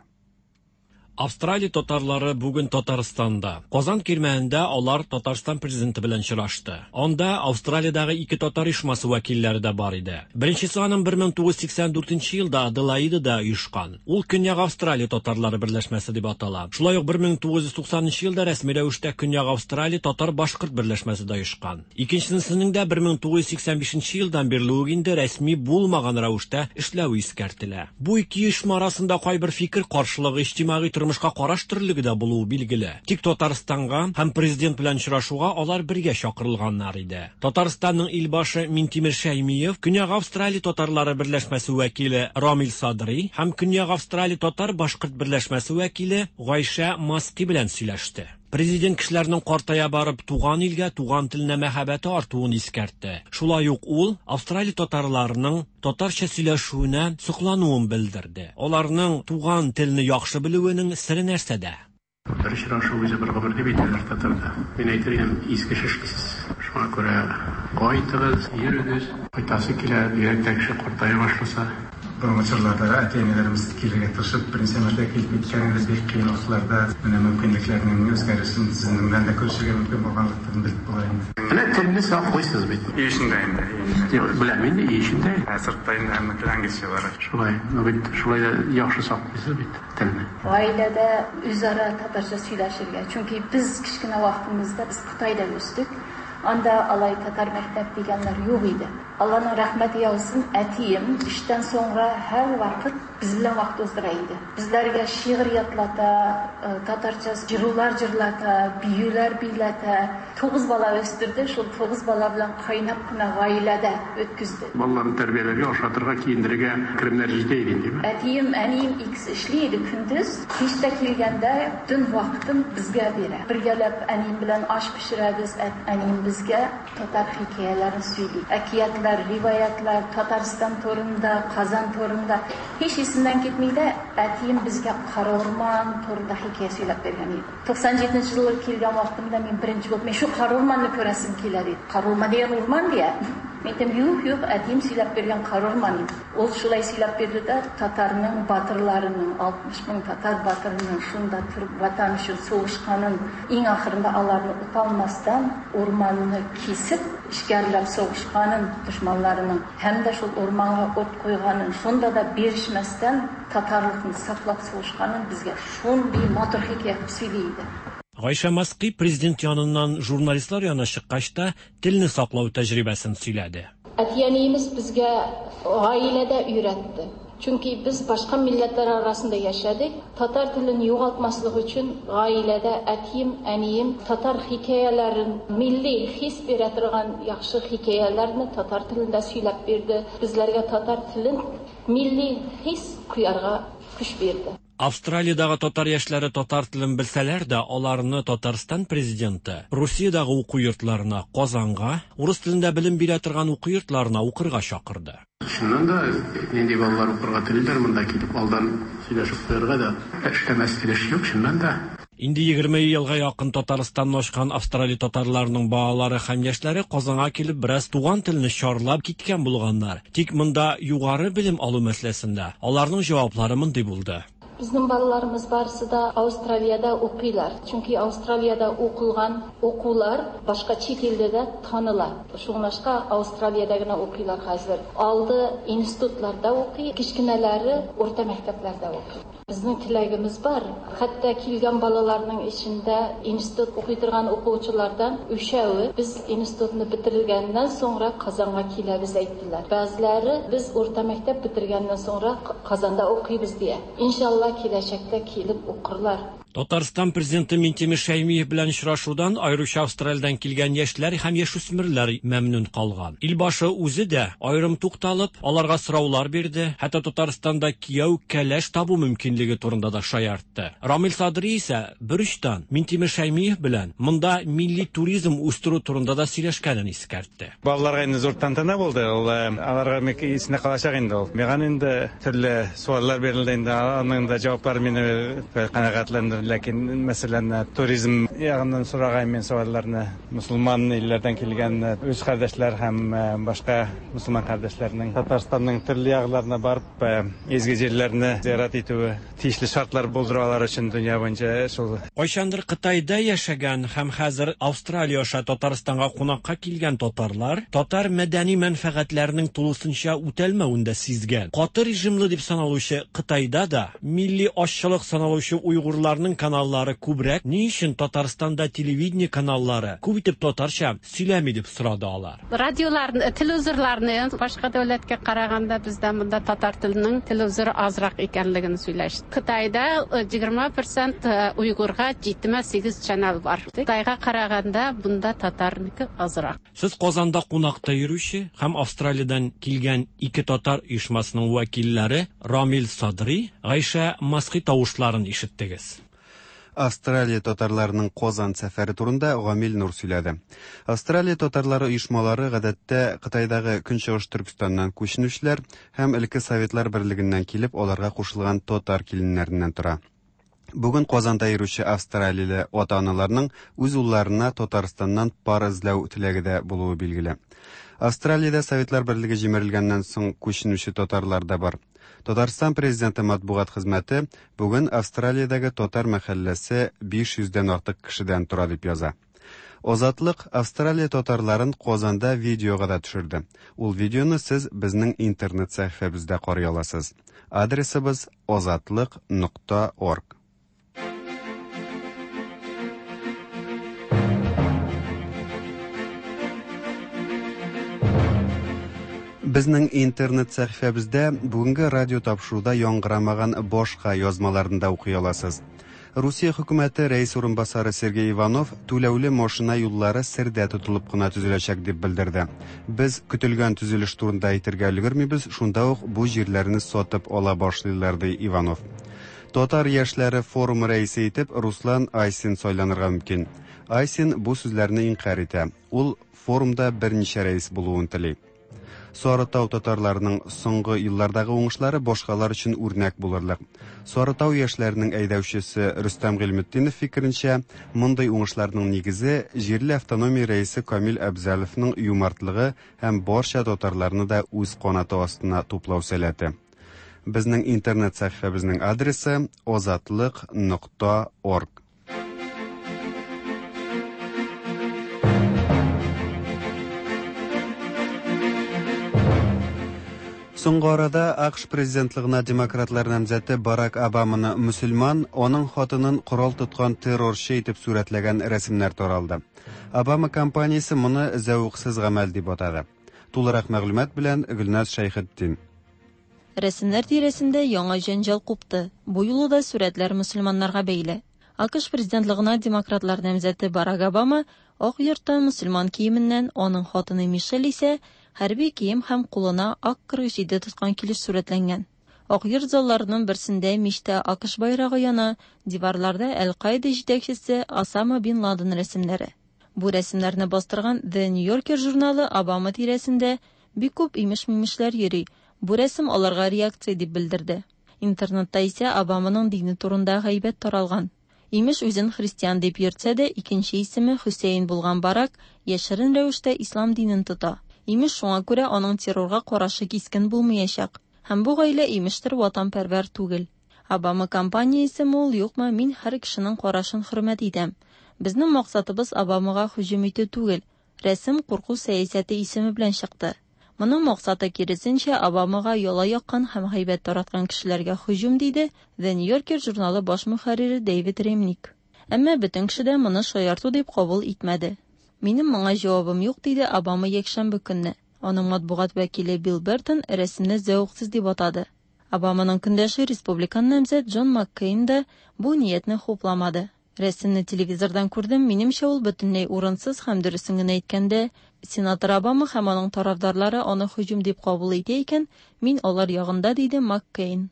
Австралия татарлары бүген Татарстанда. Казан кирмәнендә алар Татарстан президенты белән очрашты. Анда Австралиядагы ике татар оешмасы вәкилләре дә бар иде. Беренчесе аның бер мең тугыз йөз сиксән дүртенче елда Аделаидада оешкан. Ул Көньяк Австралия татарлары берләшмәсе дип атала. Шулай ук бер мең тугыз йөз туксанынчы елда рәсми рәвештә Көньяк Австралия татар-башкорт берләшмәсе дә оешкан. Икенчесенең дә бер мең тугыз йөз сиксән бишенче елдан бирле үк инде рәсми булмаган рәвештә эшләү искәртелә. Бу ике оешма арасында кайбер фикер каршылыгы, иҗтимагый тормышка караш төрлеге дә булуы билгеле. Тик Татарстанга һәм президент белән очрашуга алар бергә чакырылганнар иде. Татарстанның илбашы Минтимер Шәймиев, Көньяк Австралия татарлары берләшмәсе вәкиле Рамил Садри һәм Көньяк Австралия татар-башкорт берләшмәсе вәкиле Гайша Маски белән сөйләште. Президент кешеләрнең картая барып туган илгә, туган теленә мәхәббәте артуын искәртте. Шулай ук ул Австралия татарларының татарча сөйләшүенә соклануын белдерде. Аларның туган телне яхшы белүенең сире нәрсәдә? Татар очрашу үзе бер гомер дип әйтәләр татарда. Мин әйтәм, иске шешкисез. Шуңа күрә кайтыгыз, йөрегез, кайтасы килә, йөрәктә кеше картая башласа. Бұрынғы жылдарда әтенелеріміз келуге тырышып, бірінші мәрте келіп кеткеніміз бек қиын уақытларда мына мүмкіндіктерінің өзгерісін сіздің де көрсетуге мүмкін болғандықтарын біліп болайын. Мына тіліңіз сақ қойсыз бит. Ешінде енді. Біләмен де ешінде. Сырттайында әмі тіл әңгесі бар. Шулай, шулай да яқшы сақ қойсыз бит тілні. Ғаиләдә үзара татарча сөйләшергә. Чөнки без кичкенә вакытымызда без Кытайда үстек. Анда алай татар мәктәп дигәннәр юк иде. Алланың рәхмәте яусын, әтием иштән соңра һәр вакыт biz bilan vaqt o'zdira edi. Bizlarga shi'r yodlata, tatarcha jirular jirlata, biyular biylata, to'qqiz bola o'stirdi. Shu to'qqiz bola bilan qaynab qina oilada o'tkazdi. Bolalarni tarbiyalariga, oshatirga, kiyindirga kirimlar jiddiy edi, deymi? Әтием, әнием ikisi ishlaydi kunduz. Kechda kelganda tun vaqtim bizga beradi. Birgalab әнием bilan osh pishiramiz. Әнием bizga tatar hikoyalarini сөйлейdi. Akiyatlar, rivoyatlar, Tatariston to'rinda, Qozon to'rinda hech esimdan ketmaydi. Әтием bizga Qora o'rmon to'rida hikoya сөйләп bergan edi. to'qson yettinchi yilda kelgan vaqtimda men birinchi bo'lib, men shu Qora o'rmonni ko'rasim keladi. Qora o'rmon degan o'rmon deya. Men aytdim, yo'q, yo'q, әтием сөйләп bergan Qora o'rmon edi. Ул шулай сөйләп берде, татарның батырларының, алтмыш мең татар батырының шунда turib vatan uchun so'g'ishganын, eng oxirida ularni utalmasdan o'rmonni kesib, ishgarlab so'g'ishganын dushmanlarining, hamda shu o'rmonga o't qo'yganын, shunda da berishmasdan tatarlikni saqlab so'g'ishganын bizga shunday motor hikoya qilib сөйлейdi. Гайша Маски президент яныннан журналистлар янына чыккачта телне саклау тәҗрибәсен сөйләде. Әтиянimiz bizga oilada öğretti. Çünkü biz başka milletler arasında yaşadık. Tatar dilini yo'qotmaslik uchun oilada әтием, әнием tatar hikayelerin milli his beradigan yaxshi hikoyalarni tatar tilida söylab berdi. Bizlarga tatar tilin milli his kuyarga kuch berdi. Австралиядагы татар яшьләре татар телен белсәләр дә, аларны Татарстан президенты Россиядагы уку йортларына, Казанга, урыс телендә белем бирә торган уку йортларына укырга чакырды. Шуннан да нинди балалар укырга телиләр монда килеп, алдан сөйләшеп куярга да эштәмәс килеш юк, шуннан да. Инде егерме елга якын Татарстаннан ашкан Австралия татарларының балалары һәм яшьләре Казанга килеп бераз туган телне чарлап киткән булганнар. Тик монда югары белем алу мәсьәләсендә аларның җаваплары мондый булды. Bizning bolalarimiz barisi da Avstraliyada o'qiylar. Chunki Avstraliyada o'qilgan o'quvlar boshqa chet elda da taniladi. Shuningdek, Avstraliyadagina o'qiylar hozir. Oldi institutlarda o'qiy, kichkinalari o'rta maktablarda o'qiy. Bizning tilagimiz bor. Hatto kelgan bolalarning ichida institut o'qiydigan o'quvchilardan o'shavi biz institutni bitirgandan so'ngra Qozonga kelamiz aytdilar. Ba'zilari biz o'rta maktab bitirgandan so'ngra Qozonda o'qiymiz deya. Inshaalloh kelajakda kelib o'qirlar. Tatariston prezidenti Mintemir Shaymiyev bilan uchrashuvdan ayricha Avstraliyadan kelgan yoshlar ham yoshүсмерләр mamnun qolgan. Ilboshi o'zi da ayrim to'xtalib, ularga so'rovlar berdi. Hatto Tataristonda kiyov kalash tabu mumkinligi turida da shayartdi. Ramil Sadri esa birishdan Mintemir Shaymiyev bilan munda milliy turizm o'stiru turida da сөйләшкәнен искәртте. Балаларга инде зур тантана булды. Аларга меки исенә калачак инде ул. Меган инде төрле суаллар бирелде инде. Аның да җаваплары мине канәгатьләндерде. Ләкин мәсәлән туризм ягыннан сораган мен суалларны мусулман илләрдән килгән үз кардәшләр һәм башка мусулман кардәшләрнең Татарстанның төрле ягларына барып изге җирләрне зиярат итүе, тиешле шартлар булдырулар өчен дөнья буенча шул. Кайчандыр Кытайда яшәгән һәм хәзер Австралия аша Татарстанга кунакка килгән татарлар татар мәдәни мәнфәгатьләренең тулысынча үтәлмәвендә сизгән. Каты режимлы дип саналучы Кытайда да милли ашчылык саналучы уйгырларның каналлары күбрәк, ни өчен Татарстанда телевидение каналлары күп итеп татарча сөйләми дип сорады алар. Радиоларны, телевизорларны башка дәүләткә караганда бездә монда татар теленең телевизоры азрак икәнлеген сөйләште. Кытайда егерме процент уйгырга җитмә сигез канал бар. Кытайга караганда бунда татарныкы азрак. Сез Казанда кунакта йөрүче һәм Австралиядән килгән ике татар оешмасының вәкилләре Рамил Садри, Гайша Масхи тавышларын ишеттегез. Австралия татарларының Казан сәфәре турында Гамил Нур сөйләде. Австралия татарлары оешмалары гадәттә Кытайдагы Көнчыгыш Түркстаннан күченүчеләр һәм элекке Советлар берлегеннән килеп, аларга кушылган татар киленнәреннән тора. Бүген Казанда йөрүче Австралияле ата-аналарның үз улларына Татарстаннан пар эзләү теләге дә булуы билгеле. Австралиядә Советлар берлеге җимерелгәннән соң күченүче татарлар да бар. Татарстан президенты матбугат хезмәте бүген Австралиядәге татар мәхәлләсе биш йөздән артык кешедән тора дип яза. Озатлык Австралия татарларын Казанда видеога да төшерде. Ул видеоны сез безнең интернет сәхифәбездә карый аласыз. Адресыбыз озатлык нокта орг. Безнең интернет сәхифәбездә бүгенге радио тапшыруда яңгырамаган башка язмаларында укый аласыз. Русия хөкүмәте рәис урынбасары Сергей Иванов түләүле машина юллары сердә тотылып кына төзеләчәк дип белдерде. Без көтелгән төзелеш турында әйтергә өлгермибез, шунда ук бу җирләрне сатып ала башлыйлар ди Иванов. Татар яшьләре форумы рәисе итеп Руслан Айсин сайланырга мөмкин. Айсин бу сүзләрне инкар итә. Ул форумда берничә рәис булуын тели. Сарытау татарларының соңгы еллардагы уңышлары башкалар өчен үрнәк булырлык. Сарытау яшьләренең әйдәүчесе Рөстәм Гыйльметдинов фикеренчә, мондый уңышларның нигезе җирле автономия рәисе Камил Әбзәловның юмартлыгы һәм барча татарларны да үз канаты астына туплау сәләте. Безнең интернет сәхифәбезнең адресы озатлык нокта орг. Соңгы арада АКШ президентлыгына демократлар намзәте Барак Обаманы мөселман, аның хатынын корал тоткан террорчы итеп сүрәтләгән рәсемнәр таралды. Обама компаниясе моны зәвыксыз гамәл дип атады. Тулырак мәгълүмат белән Гөлназ Шәйхетдин. Рәсемнәр тирәсендә яңа җәнҗал купты. Бу юлы да сүрәтләр мөселманнарга бәйле. АКШ президентлыгына демократлар намзәте Барак Обама ак йортта мөселман киеменнән, аның хатыны Мишель исә хәрби кием һәм кулына ак кырык җиде тоткан килеш сүрәтләнгән. Ак йорт залларының берсендә мичтә АКШ байрагы яна, диварларда Әл-Каида җитәкчесе Осама бин Ладен рәсемнәре. Бу рәсемнәрне бастырган The New Yorker журналы Обама тирәсендә бик күп имеш-мимешләр йөри. Бу рәсем аларга реакция дип белдерде. Интернетта исә Обаманың дине турында гайбәт таралган. Имеш үзен христиан дип йөртсә дә, икенче исеме Хусейн булган Барак яшерен рәвештә ислам динен тота. Имеш шуңа күрә аның террорга карашы кискен булмаячак. Һәм бу гаилә имештер ватанпәрвәр түгел. Обама кампаниясе мул юкмы, мин һәр кешенең карашын хөрмәт итәм. Безнең максатыбыз Обамага һөҗүм итү түгел. Рәсем курку сәясәте исеме белән чыкты. Моның максаты киресенчә Обамага яла яккан һәм гайбәт тараткан кешеләргә һөҗүм диде The New Yorker журналы баш мөхәррире Дэвид Ремник. Әмма бөтен кеше дә моны шаярту дип кабул итмәде. Минем моңа җавабым юк диде Обама якшәмбе көнне. Аның матбугат вәкиле Билл Бертон рәсемне зәвыксыз дип атады. Обаманың көндәше республикан намзәт Джон Маккейн да бу ниятне хупламады. Рәсемне телевизордан күрдем, минемчә ул бөтенләй урынсыз һәм дөресен генә әйткәндә, сенатор Обама һәм аның тарафдарлары аны һөҗүм дип кабул итә икән, мин алар ягында диде Маккейн.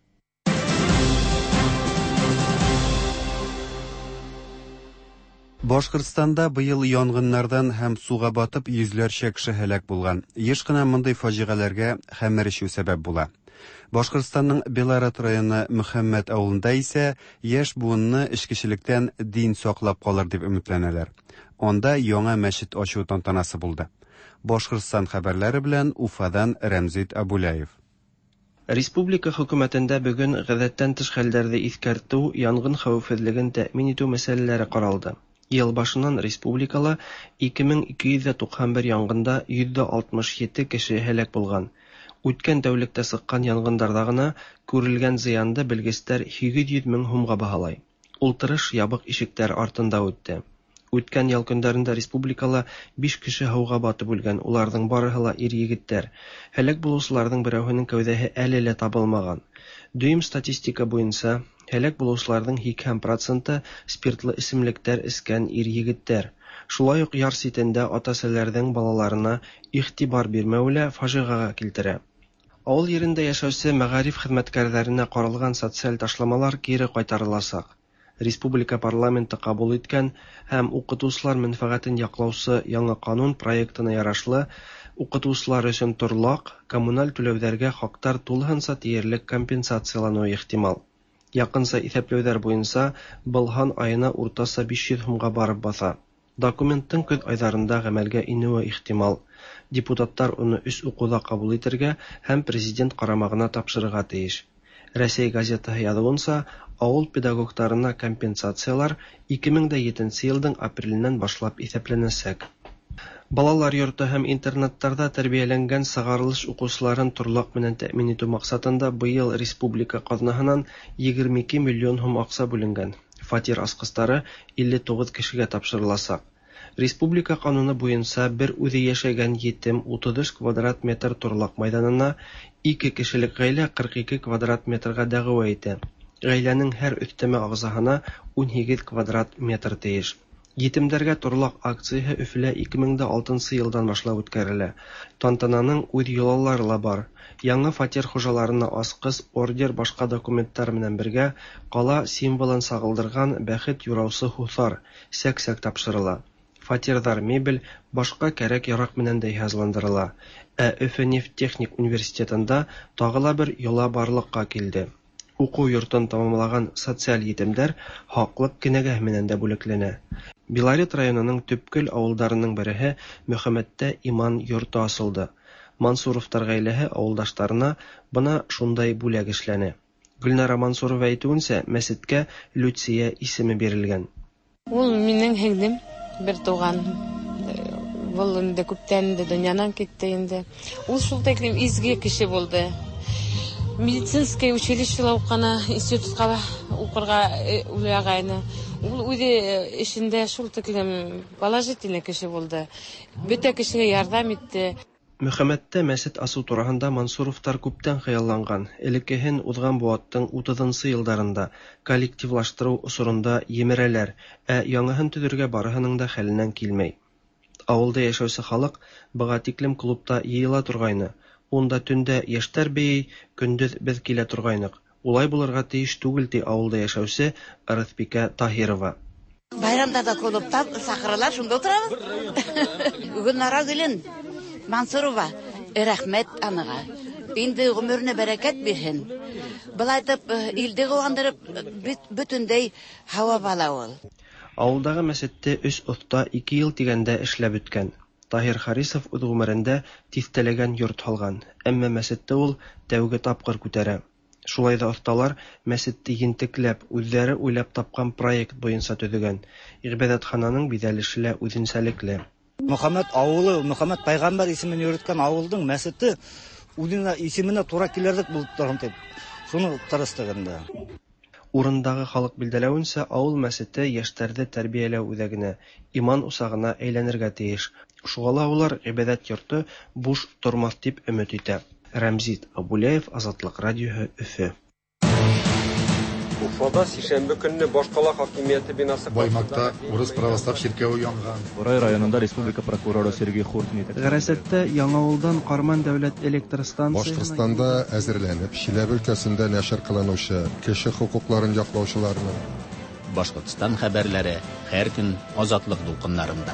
Башкортстанда быел янгыннардан һәм суга батып йөзләрчә кеше һәлак булган. Еш кына мондый фаҗигаләргә хәмер ишү сәбәп була. Башкортстанның Белорат районы Мөхәммәд авылында исә яшь буынны эчкечелектән дин саклап калыр дип өметләнәләр. Анда яңа мәчет ачу тантанасы булды. Башкортстан хәбәрләре белән Уфадан Рәмзит Абуляев. Республика хөкүмәтендә бүген гадәттән тыш хәлләрне искәртү, янгын хәвефсезлеген тәэмин итү мәсьәләләре каралды. Ел башыннан республикала ике мең ике йөз туксан бер янгында йөз алтмыш җиде кеше һәлак булган. Үткән тәүлектә сыккан янгыннарда гына күрелгән зыянды белгечләр сигез йөз мең сумга баһалай. Ултырыш ябык ишектәр артында үтте. Үткән ял көндәрендә республикала биш кеше һауга батып үлгән, уларның барыһы ла ир-егетләр. Һәлак булучыларның берәүһенең кәүдәһе әле лә табылмаган. Дөйм статистика буенча, һәлак булучыларның һиксән проценты спиртлы исемлектәр искән ир-егетләр. Шулай ук яр ситендә ата-әсәләрнең балаларына игътибар бирмәүле фаҗигага килтерә. Авыл yerində яшәүче мәгариф хезмәткәрләренә каралган социаль ташламалар кире кайтарылачак. Республика парламенты кабул иткән һәм укытучылар мәнфәгатен яклаучы яңа канун проектына ярашлы укытучылар өчен торлак, коммуналь түләүләргә хактар тулыһынча тиярлек компенсациялануы ихтимал. Якынча исәпләүләр буенча Былхан аена уртасы биш йөз сумга барып баса. Документтың көз айдарында гамәлгә инүе ихтимал. Депутаттар уны үз укуда кабул итәргә һәм президент карамагына тапшырырга тиеш. Россия газетаһы язуынча, авыл педагогтарына компенсациялар ике мең җиденче елның апреленнән башлап исәпләнәчәк. Балалар йорты һәм интернаттарда тәрбияләнгән сыгарылыш укучыларын торлак белән тәэмин итү максатында быел республика казнасыннан егерме ике миллион сум акча бүленгән. Фатир аскыстары илле тугыз кешегә тапшырылачак. Республика кануны буенча бер үзе яшәгән етем утыз өч квадрат метр торлак мәйданына ике кешелек гаилә кырык ике квадрат метрга дәгъва итә. Гаиләнең һәр өстәмә агзасына ун сигез квадрат метр тиеш. Етемдәргә торлак акцияһы Өфлә ике мең алтынчы елдан башлап үткәрелә. Тантананың үз юллары ла бар. Яңа фатир хуҗаларына аскыз, ордер, башка документлар белән бергә кала символын сагылдырган бәхет юраусы хусар сәк-сәк тапшырыла. Фатирдар мебель башка кәрәк-ярак менән дә язландырыла. Ә Өфе нефтехник университетында тагыла бер yola барлыкка килде. Уку йортын тамамлаган социаль етемдәр хаклык кенәгә менән дә бүлекләнә. Белорет районының төпкөл авылдарының береһе Мөхәммәдтә иман йорты асылды. Мансуровтар гаиләһе авылдашларына бына шундай бүләк эшләнә. Гөлнара Мансурова әйтүенчә, мәчеткә Люция исеме бирелгән. Ул минең һеңлем, бер туган. Ул инде күптән инде дөньядан китте инде. Ул шул тәклим изге кеше булды. Медицинское училищеда укана, институтка укырга уйлагайны. Ул үзе эшендә шул тәклим положительный кеше булды. Бөтә кешегә ярдәм итте. Мөхәммәдтә мәчет асу турында Мансуровтар күптән хыялланган. Элеккеһен узган буаттың утызынчы елларында коллективлаштыру усурында емерәләр, ә яңаһын төзергә барыһының да хәленнән килмәй. Авылда яшәүче халык быга тиклем клубта йыела тургайны. Унда төндә яшьтәр бей, көндез без килә тургайнык. Улай булырга тиеш түгел ди авылда яшәүче Рәсбикә Таһирова. Байрамда да клубта сакыралар, шунда утырабыз. Гөлнара Гөлен Мансурова, рәхмәт аныга. Инде гомерне бәрәкәт бирһен. Былай дип илде гыгандырып бөтендәй һава бала ул. Авылдагы мәчетте өч оста ике ел тигәндә эшләп үткән. Таһир Харисов үз гомерендә тистәләгән йорт алган, әмма мәчетте ул тәүге тапкыр күтәрә. Шулай да оҫталар мәсетте ентекләп, үҙҙәре уйлап тапҡан проект буйынса төҙөгән. Ғибәҙәтхананың биҙәлеше лә үҙенсәлекле. Мөхәммәд ауылы, Мөхәммәд пайғамбар исемен йөрөткән ауылдың мәсете үҙенә исеменә тура килерлек булып торған дип. Шуны тырыштыгында. Урындағы халык билдәләүенсә, ауыл мәсете йәштәрҙе тәрбиәләү үҙәгенә, иман усағына әйләнергә тейеш. Шуға ла улар ғибәҙәт йорто буш тормаҫ дип өмөт итә. Рәмзит Абуляев, Азатлык радиоһы, Өфө. Уфада сишәмбе көнне башҡала хакимиәте бинасы Баймакта урыс православ ширкәүе янған. Борай районында республика прокуроры Сергей Хуртин итә. Гәрәсәттә Яңауылдан Ҡарман дәүләт электр станцияһына Башҡортостанда әзерләнеп, Чиләбе өлкәсендә нәшер ҡылыныусы кеше хоҡуҡларын яҡлаусыларның Башҡортостан хәбәрләре һәр көн Азатлык дулҡынларында.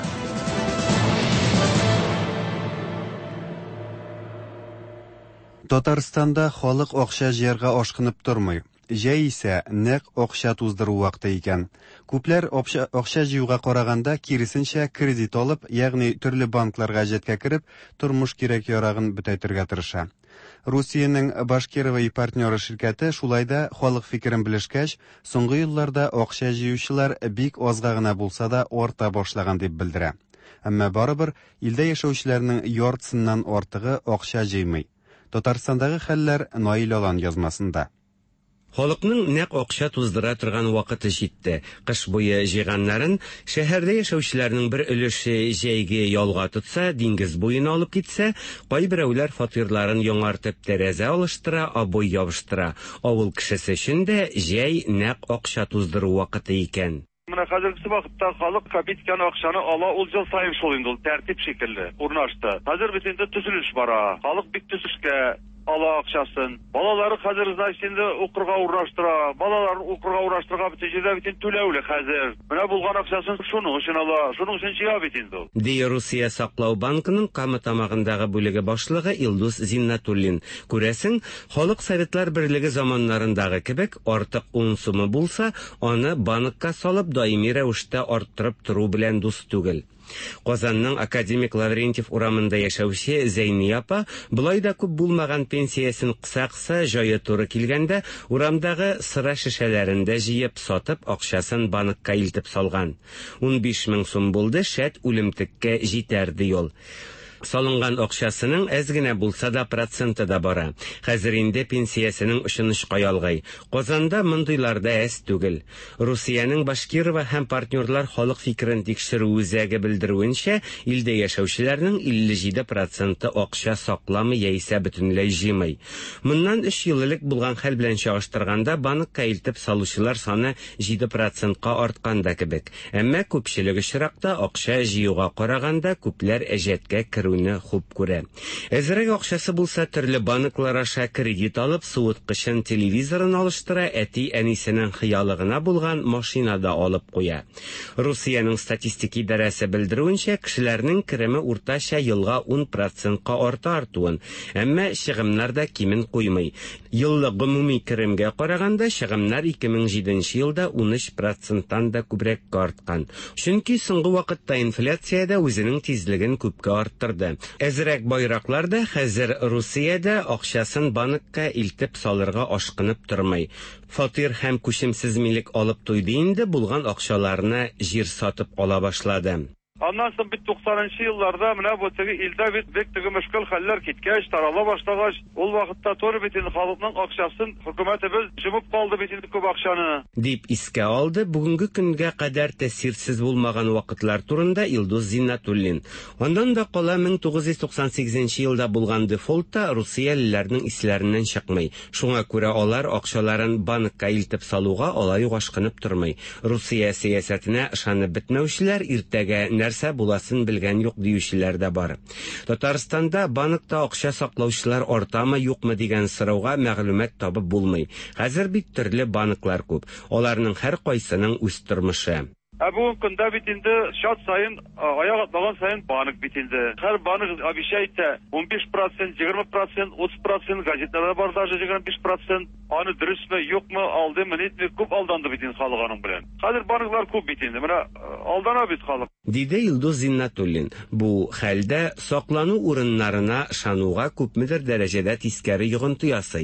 Татарстанда халык акча җыярга ашкынып тормый. Җәй исә нәҡ акча туздыру ваҡыты икән. Күпләр акча җыюга ҡарағанда киресенчә кредит алып, ягъни төрлө банкларга җәткә кереп, тормош кирәк ярағын бөтәйтергә тырыша. Русиянең Башкирова и партнеры ширкәте шулай да халык фикерен белешкәч, соңгы елларда акча җыючылар бик азга гына булса да арта башлаган дип белдерә. Әмма барыбер илдә яшәүчеләрнең яртысыннан артыгы акча җыймый. Татарстандагы хәлләр Наил Алан язмасында. Халыкның нәк акча туздыра торган вакыты җитте. Кыш буе җыйганнарын шәһәрдә яшәүчеләрнең бер өлеше җәйге ялга тотса, диңгез буена алып китсә, кайберәүләр фатирларын яңартып тәрәзә алыштыра, абой ябыштыра. Авыл кешесе өчен дә җәй нәк акча туздыру вакыты икән. Менә хәзерге вакытта халык капиткан акчаны ала ул ел сайын шул инде ул тәртип шикелле урнашты. Хәзер бит инде төзелеш бара. Халык бик төзешкә ала акчасын. Балалары хәзер значит укырга урнаштыра. Балаларын укырга урнаштырга бит җирдә бит түләүле хәзер. Менә булган акчасын шуның өчен ала, шуның өчен җыя бит инде ул. Ди Русия саклау банкының Кама тамагындагы бүлеге башлыгы Илдус Зиннатуллин. Күрәсең, халык советлар берлеге заманнарындагы кебек артык ун сумы булса, аны банкка салып даими рәвештә арттырып тору белән дус түгел. Казанның Академик Лаврентьев урамында яшәүче Зәйни апа булай да күп булмаган пенсиясын кыса-кыса җае туры килгәндә урамдагы сыра шешәләрендә җыеп сатып акчасын банкка илтеп салган. ун биш мең сум булды, шәт үлемтеккә җитәрде ел. Салынган акчасының әз генә булса да проценты да бара. Хәзер инде пенсиясының ышанычка ялгай. Казанда мондыйларда әз түгел. Русиянең Башкирова һәм партнерлар халык фикерен тикшерү үзәге белдерүенчә, илдә яшәүчеләрнең илле җиде проценты акча сакламый яисә бөтенләй җыймый. Моннан өч ел элек булган хәл белән чагыштырганда банкка илтеп салучылар саны җиде процентка артканда кебек. Әмма күпчелек очракта акча җыюга караганда күпләр әҗәткә керүне хуп күрә. Әзрәк акчасы булса төрле банклар аша кредит алып, суыткычын, телевизорын алыштыра, әти әнисенең хыялыгына булган машинада алып куя. Русиянең статистик идарәсе белдерүенчә, кешеләрнең кереме уртача елга ун процентка арта артуын, әмма чыгымнар да кимен куймый. Еллык гомуми керемгә караганда чыгымнар ике мең җиденче елда ун өч проценттан да күбрәк арткан. Чөнки соңгы вакытта инфляция да үзенең тизлеген күпкә арттырды. Әзрәк байраклар да хәзер Русиядә акчасын банкка илтеп салырга ашкынып тормый. Фатир һәм күчемсез милек алып туйды инде, булган акчаларны җир сатып ала башлады. Аннан соң бит туксанынчы елларда менә бу теге илдә бит бик теге мөшкел хәлләр киткәч, тарала башлагач, ул вакытта туры бит инде халыкның акчасын хөкүмәтебез җимеп калды бит инде күп акчаны. Дип искә алды бүгенге көнгә кадәр тәэсирсез булмаган вакытлар турында Илдус Зиннатуллин. Аннан да кала мең тугыз йөз туксан сигезенче елда булган дефолтта Русиялеләрнең исләреннән чыкмый. Шуңа күрә алар акчаларын банкка илтеп салуга алай ашкынып тормый. Русия сиясәтенә ышанып бетмәүчеләр иртәгә нәрсә буласын белгән юк диючеләр дә бар. Татарстанда банкта акча саклаучылар артамы юкмы дигән сорауга мәгълүмат табып булмый. Хәзер бит төрле банклар күп. Аларның һәр кайсының үз тормышы. Ә бүгенге көндә бит инде шат сайын, аяк атлаган сайын банк бит инде. Һәр банк обещает ун биш процент, егерме процент, утыз процент, газеталарда бар даже егерме биш процент. Аны дөресме, юкмы, алдымы, нитме, күп алданды бит инде халык аның белән. Хәзер банклар күп бит инде. Менә алдана бит халык. Диде Илдус Зиннатуллин. Бу хәлдә саклану урыннарына ышануга күпмедер дәрәҗәдә тискәре йогынты ясый.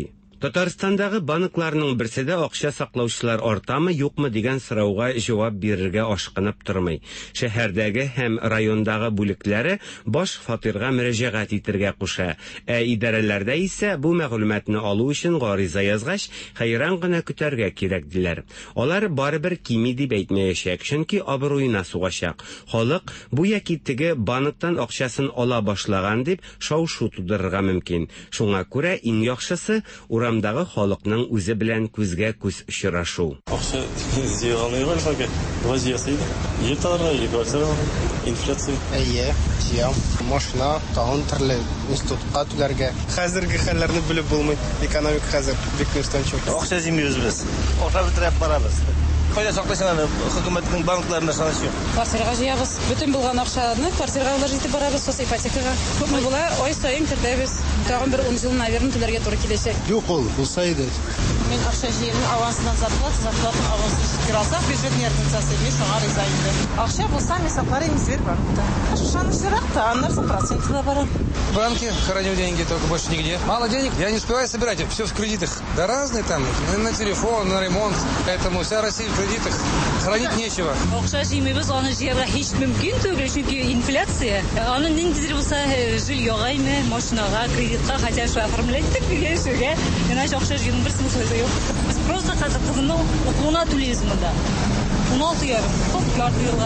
Татарстандагы банкларның берседә акча саклаучылар артамы, юкмы дигән сорауга җавап бирергә ашкынып тормый. Шәһәрдәге һәм райондагы бүлекләре баш фатирга мөрәҗәгать итәргә куша. Ә идарәләрдә исә бу мәгълүматны алу өчен гариза язгач, хәйран гына көтәргә кирәк диләр. Алар барыбер кими дип әйтмәячәк, чөнки абруена сугачак. Халык бу яки теге банктан акчасын ала башлаган дип шау-шу тудырырга мөмкин. Шуңа күрә иң яхшысы урамдагы халыкның үзе белән күзгә күз очрашу. Акча җыйганлыгы хәлгә вазиясыйды. Җитарга җибәрсә инфляция. Әйе, җыям. Машина, тагын төрле институтка түләргә. Хәзерге хәлләрне белеп булмый. Экономик хәзер бик күстәнчү. Акча җыймыйбыз без. Акча битрәп барабыз. Кайда сакласалар, хөкүмәтнең банкларында санасы юк. Квартирага җыябыз. Бөтен булган акчаны квартирага вложить итеп барабыз, соң ипотекага. Күпме була, ай саен кертәбез. Тагын бер он ел, наверное, түләргә туры киләчәк. Юк ул, булса иде. Мин акча җыям, авансыннан зарплата, зарплата авансын кирасак, бюджет нервнцасы, мин шуңа риза инде. Акча булса, мин сакларым зер банкта. Шуны сыракта, аннары процентла барам. В банке храню деньги, только больше нигде. Мало денег, я не успеваю собирать, все в кредитах. Да разные там, на телефон, на ремонт, поэтому вся Россия в кредитах. Хранить нечего. Акча җыймыйбыз, аны җыярга һич мөмкин түгел, чөнки инфляция. Аны ниндидер булса, җил ягаймы, машинага, кредитка, хотя что оформлять так дигәнчегә, иначе акча җыйның бер смыслы юк. Без просто хәзер кызымның укуына түләйбез монда. он алты ярым, күп ярты елга.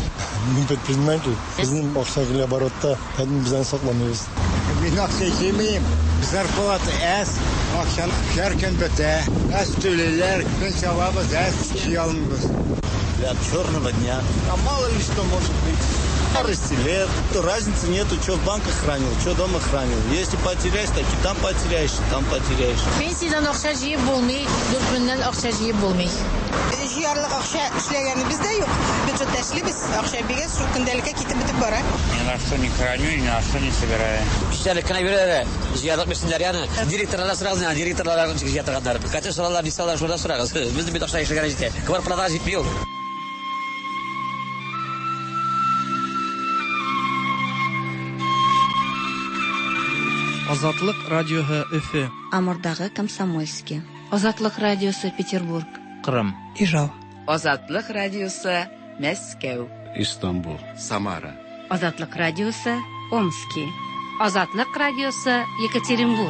Мин предприниматель, безнең акча гел оборотта, һәм бездән сакламыйбыз. Мин акча җыймыйм. Зарплата әз, акчаны һәр көн бетә. Әз түләләр, пенсия алабыз, әз җый алмыйбыз. Для черного дня. А мало ли что может быть. Старости лет, то разницы нету, что в банках хранил, что дома хранил. Если потеряешь, так и там потеряешь, и там потеряешь. Пенсиядан акча җыеп булмый, дүртмеңнән акча җыеп булмый. Җыярлык акча эшләгәне бездә юк. Бюджетта эшлибез, акча бигез шул көндәлеккә китеп бетеп бара. Ни на что не храню, ни на что не собираю. Кичәлек кенә бирәләр. Җыярлык бирсеннәр яны. Директорлар сразу, директорлар җыятырганнар. Кача соралар, дисалар, шунда сорагыз. Бездә бит акча эшләгән җитә. Квар продаж җитмәй. Азатлык радиоһы Өфе. Амурдагы Комсомольский. Азатлык радиосы Петербург. Кырым. Ижау. Азатлык радиосы Мәскәү. Истанбул. Самара. Азатлык радиосы Омский. Азатлык радиосы Екатеринбург.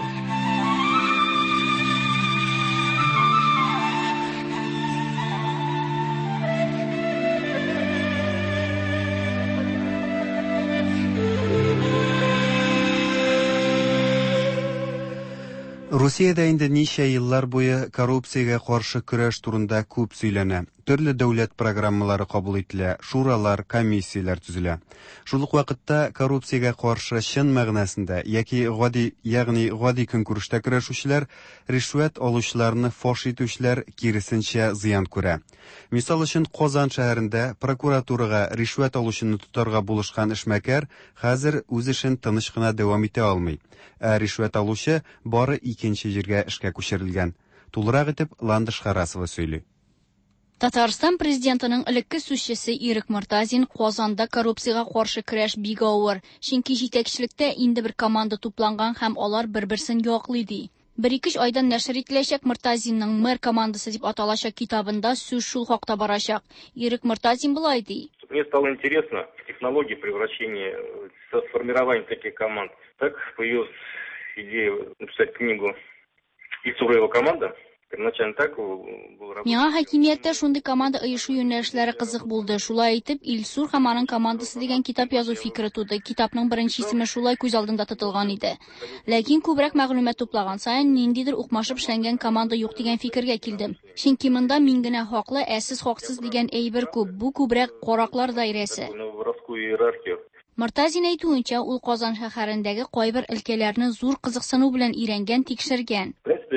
Русиядә инде ничә еллар буе коррупциягә каршы көрәш турында күп сөйләнә. Төрле дәүләт программалары кабул ителә, шуралар, комиссияләр төзелә. Шул ук вакытта коррупциягә каршы чын мәгънәсендә яки гади, ягъни гади көнкүрештә көрәшүчеләр ришвәт алучыларны фаш итүчеләр киресенчә зыян күрә. Мисал өчен Казан шәһәрендә прокуратурага ришвәт алучыны тотарга булышкан эшмәкәр хәзер үз эшен тыныч кына дәвам итә алмый. Ә ришвәт алучы бары икенче җиргә эшкә күчерелгән. Тулырак итеп Ландыш Харасова сөйли. Татарстан президентының элекке сүзчесе Ирек Мортазин Казанда коррупциягә каршы көрәш бик авыр, чөнки җитәкчелектә инде бер команда тупланган һәм алар бер-берсен яклый ди. Бер-ике айдан нәшер ителәчәк Мортазинның мэр командасы дип аталачак китабында сүз шул хакта барачак. Ирек Мортазин булай ди. Мне стало интересно технологии превращения, формирования таких команд. Так появилась идея написать книгу «Исурева команда». Первоначально так был работа. Миңа хакимияттә шундый команда оешу юнәлешләре кызык булды. Шулай итеп, Илсур һәм аның командасы дигән китап язу фикере туды. Китапның беренче исеме шулай күз алдында тотылган иде. Ләкин күбрәк мәгълүмат туплаган саен ниндидер укмашып эшләнгән команда юк дигән фикергә килдем. Чөнки монда мин генә хаклы, ә сез хаксыз дигән әйбер күп. Бу күбрәк караклар даирәсе. Мортазин әйтүенчә, ул Казан шәһәрендәге кайбер өлкәләрне зур кызыксыну белән өйрәнгән, тикшергән.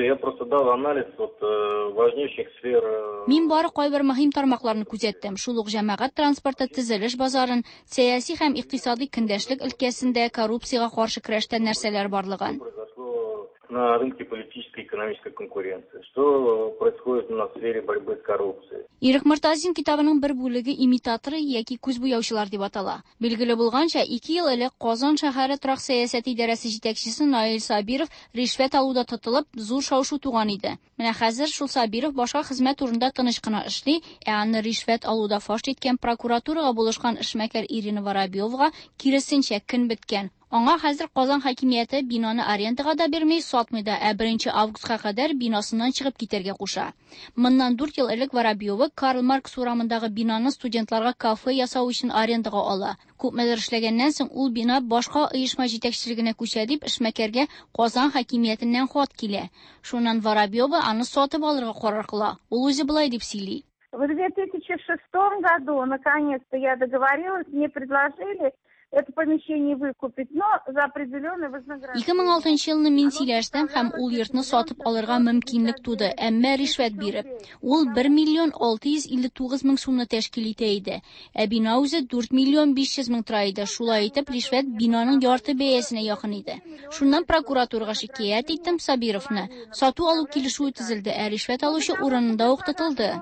Мин бары кайбер мөһим тармакларны күзәттем. Шул ук җәмәгать транспорты, төзелеш базарын, сәяси һәм икътисади көндәшлек өлкәсендә коррупциягә каршы көрәштә нәрсәләр барлыгын. на рынке политической и экономической конкуренции. Что происходит на сфере борьбы с коррупцией? Ирек Мортазин китабының бер бүлеге имитаторы яки күз буяучылар дип атала. Билгеле булганча, ике ел элек Казан шәһәре торак сәясәт идарәсе җитәкчесе Наил Сабиров ришвәт алуда тотылып, зур шау-шу туган иде. Менә хәзер шул Сабиров башка хезмәт урында тыныч кына эшли, ә аны ришвәт алуда фаш иткән прокуратурага булышкан эшмәкәр Ирина Воробьевга киресенчә көн биткән. Аңа хәзер Казан хакимияте бинаны арендага да бермей, сатмый да, ә беренче августка кадәр бинасыннан чыгып китәргә куша. Моннан дүрт ел элек Воробьева Карл Маркс урамындагы бинаны студентларга кафе ясау өчен арендага ала. Күпмедер эшләгәннән соң ул бина башка оешма җитәкчелегенә күчә дип эшмәкәргә Казан хакимиятеннән хат килә. Шуннан Воробьева аны сатып алырга карар кыла. Ул үзе булай дип сөйли. В две тысячи шестом году наконец-то я договорилась, мне предложили это помещение выкупить, но за определенное вознаграждение. ике мең алтынчы елны мин сөйләштем һәм ул йортны сатып алырга мөмкинлек туды, әмма ришвәт биреп. Ул бер миллион алты йөз илле тугыз мең сумны тәшкил итә иде. Ә бина үзе дүрт миллион биш йөз мең тора иде. Шулай итеп, ришвәт бинаның ярты бәясенә якын иде. Шуннан прокуратурага шикаят иттем Сабировны. Сату алу килешүе төзелде, ә ришвәт алучы урынында ук тотылды.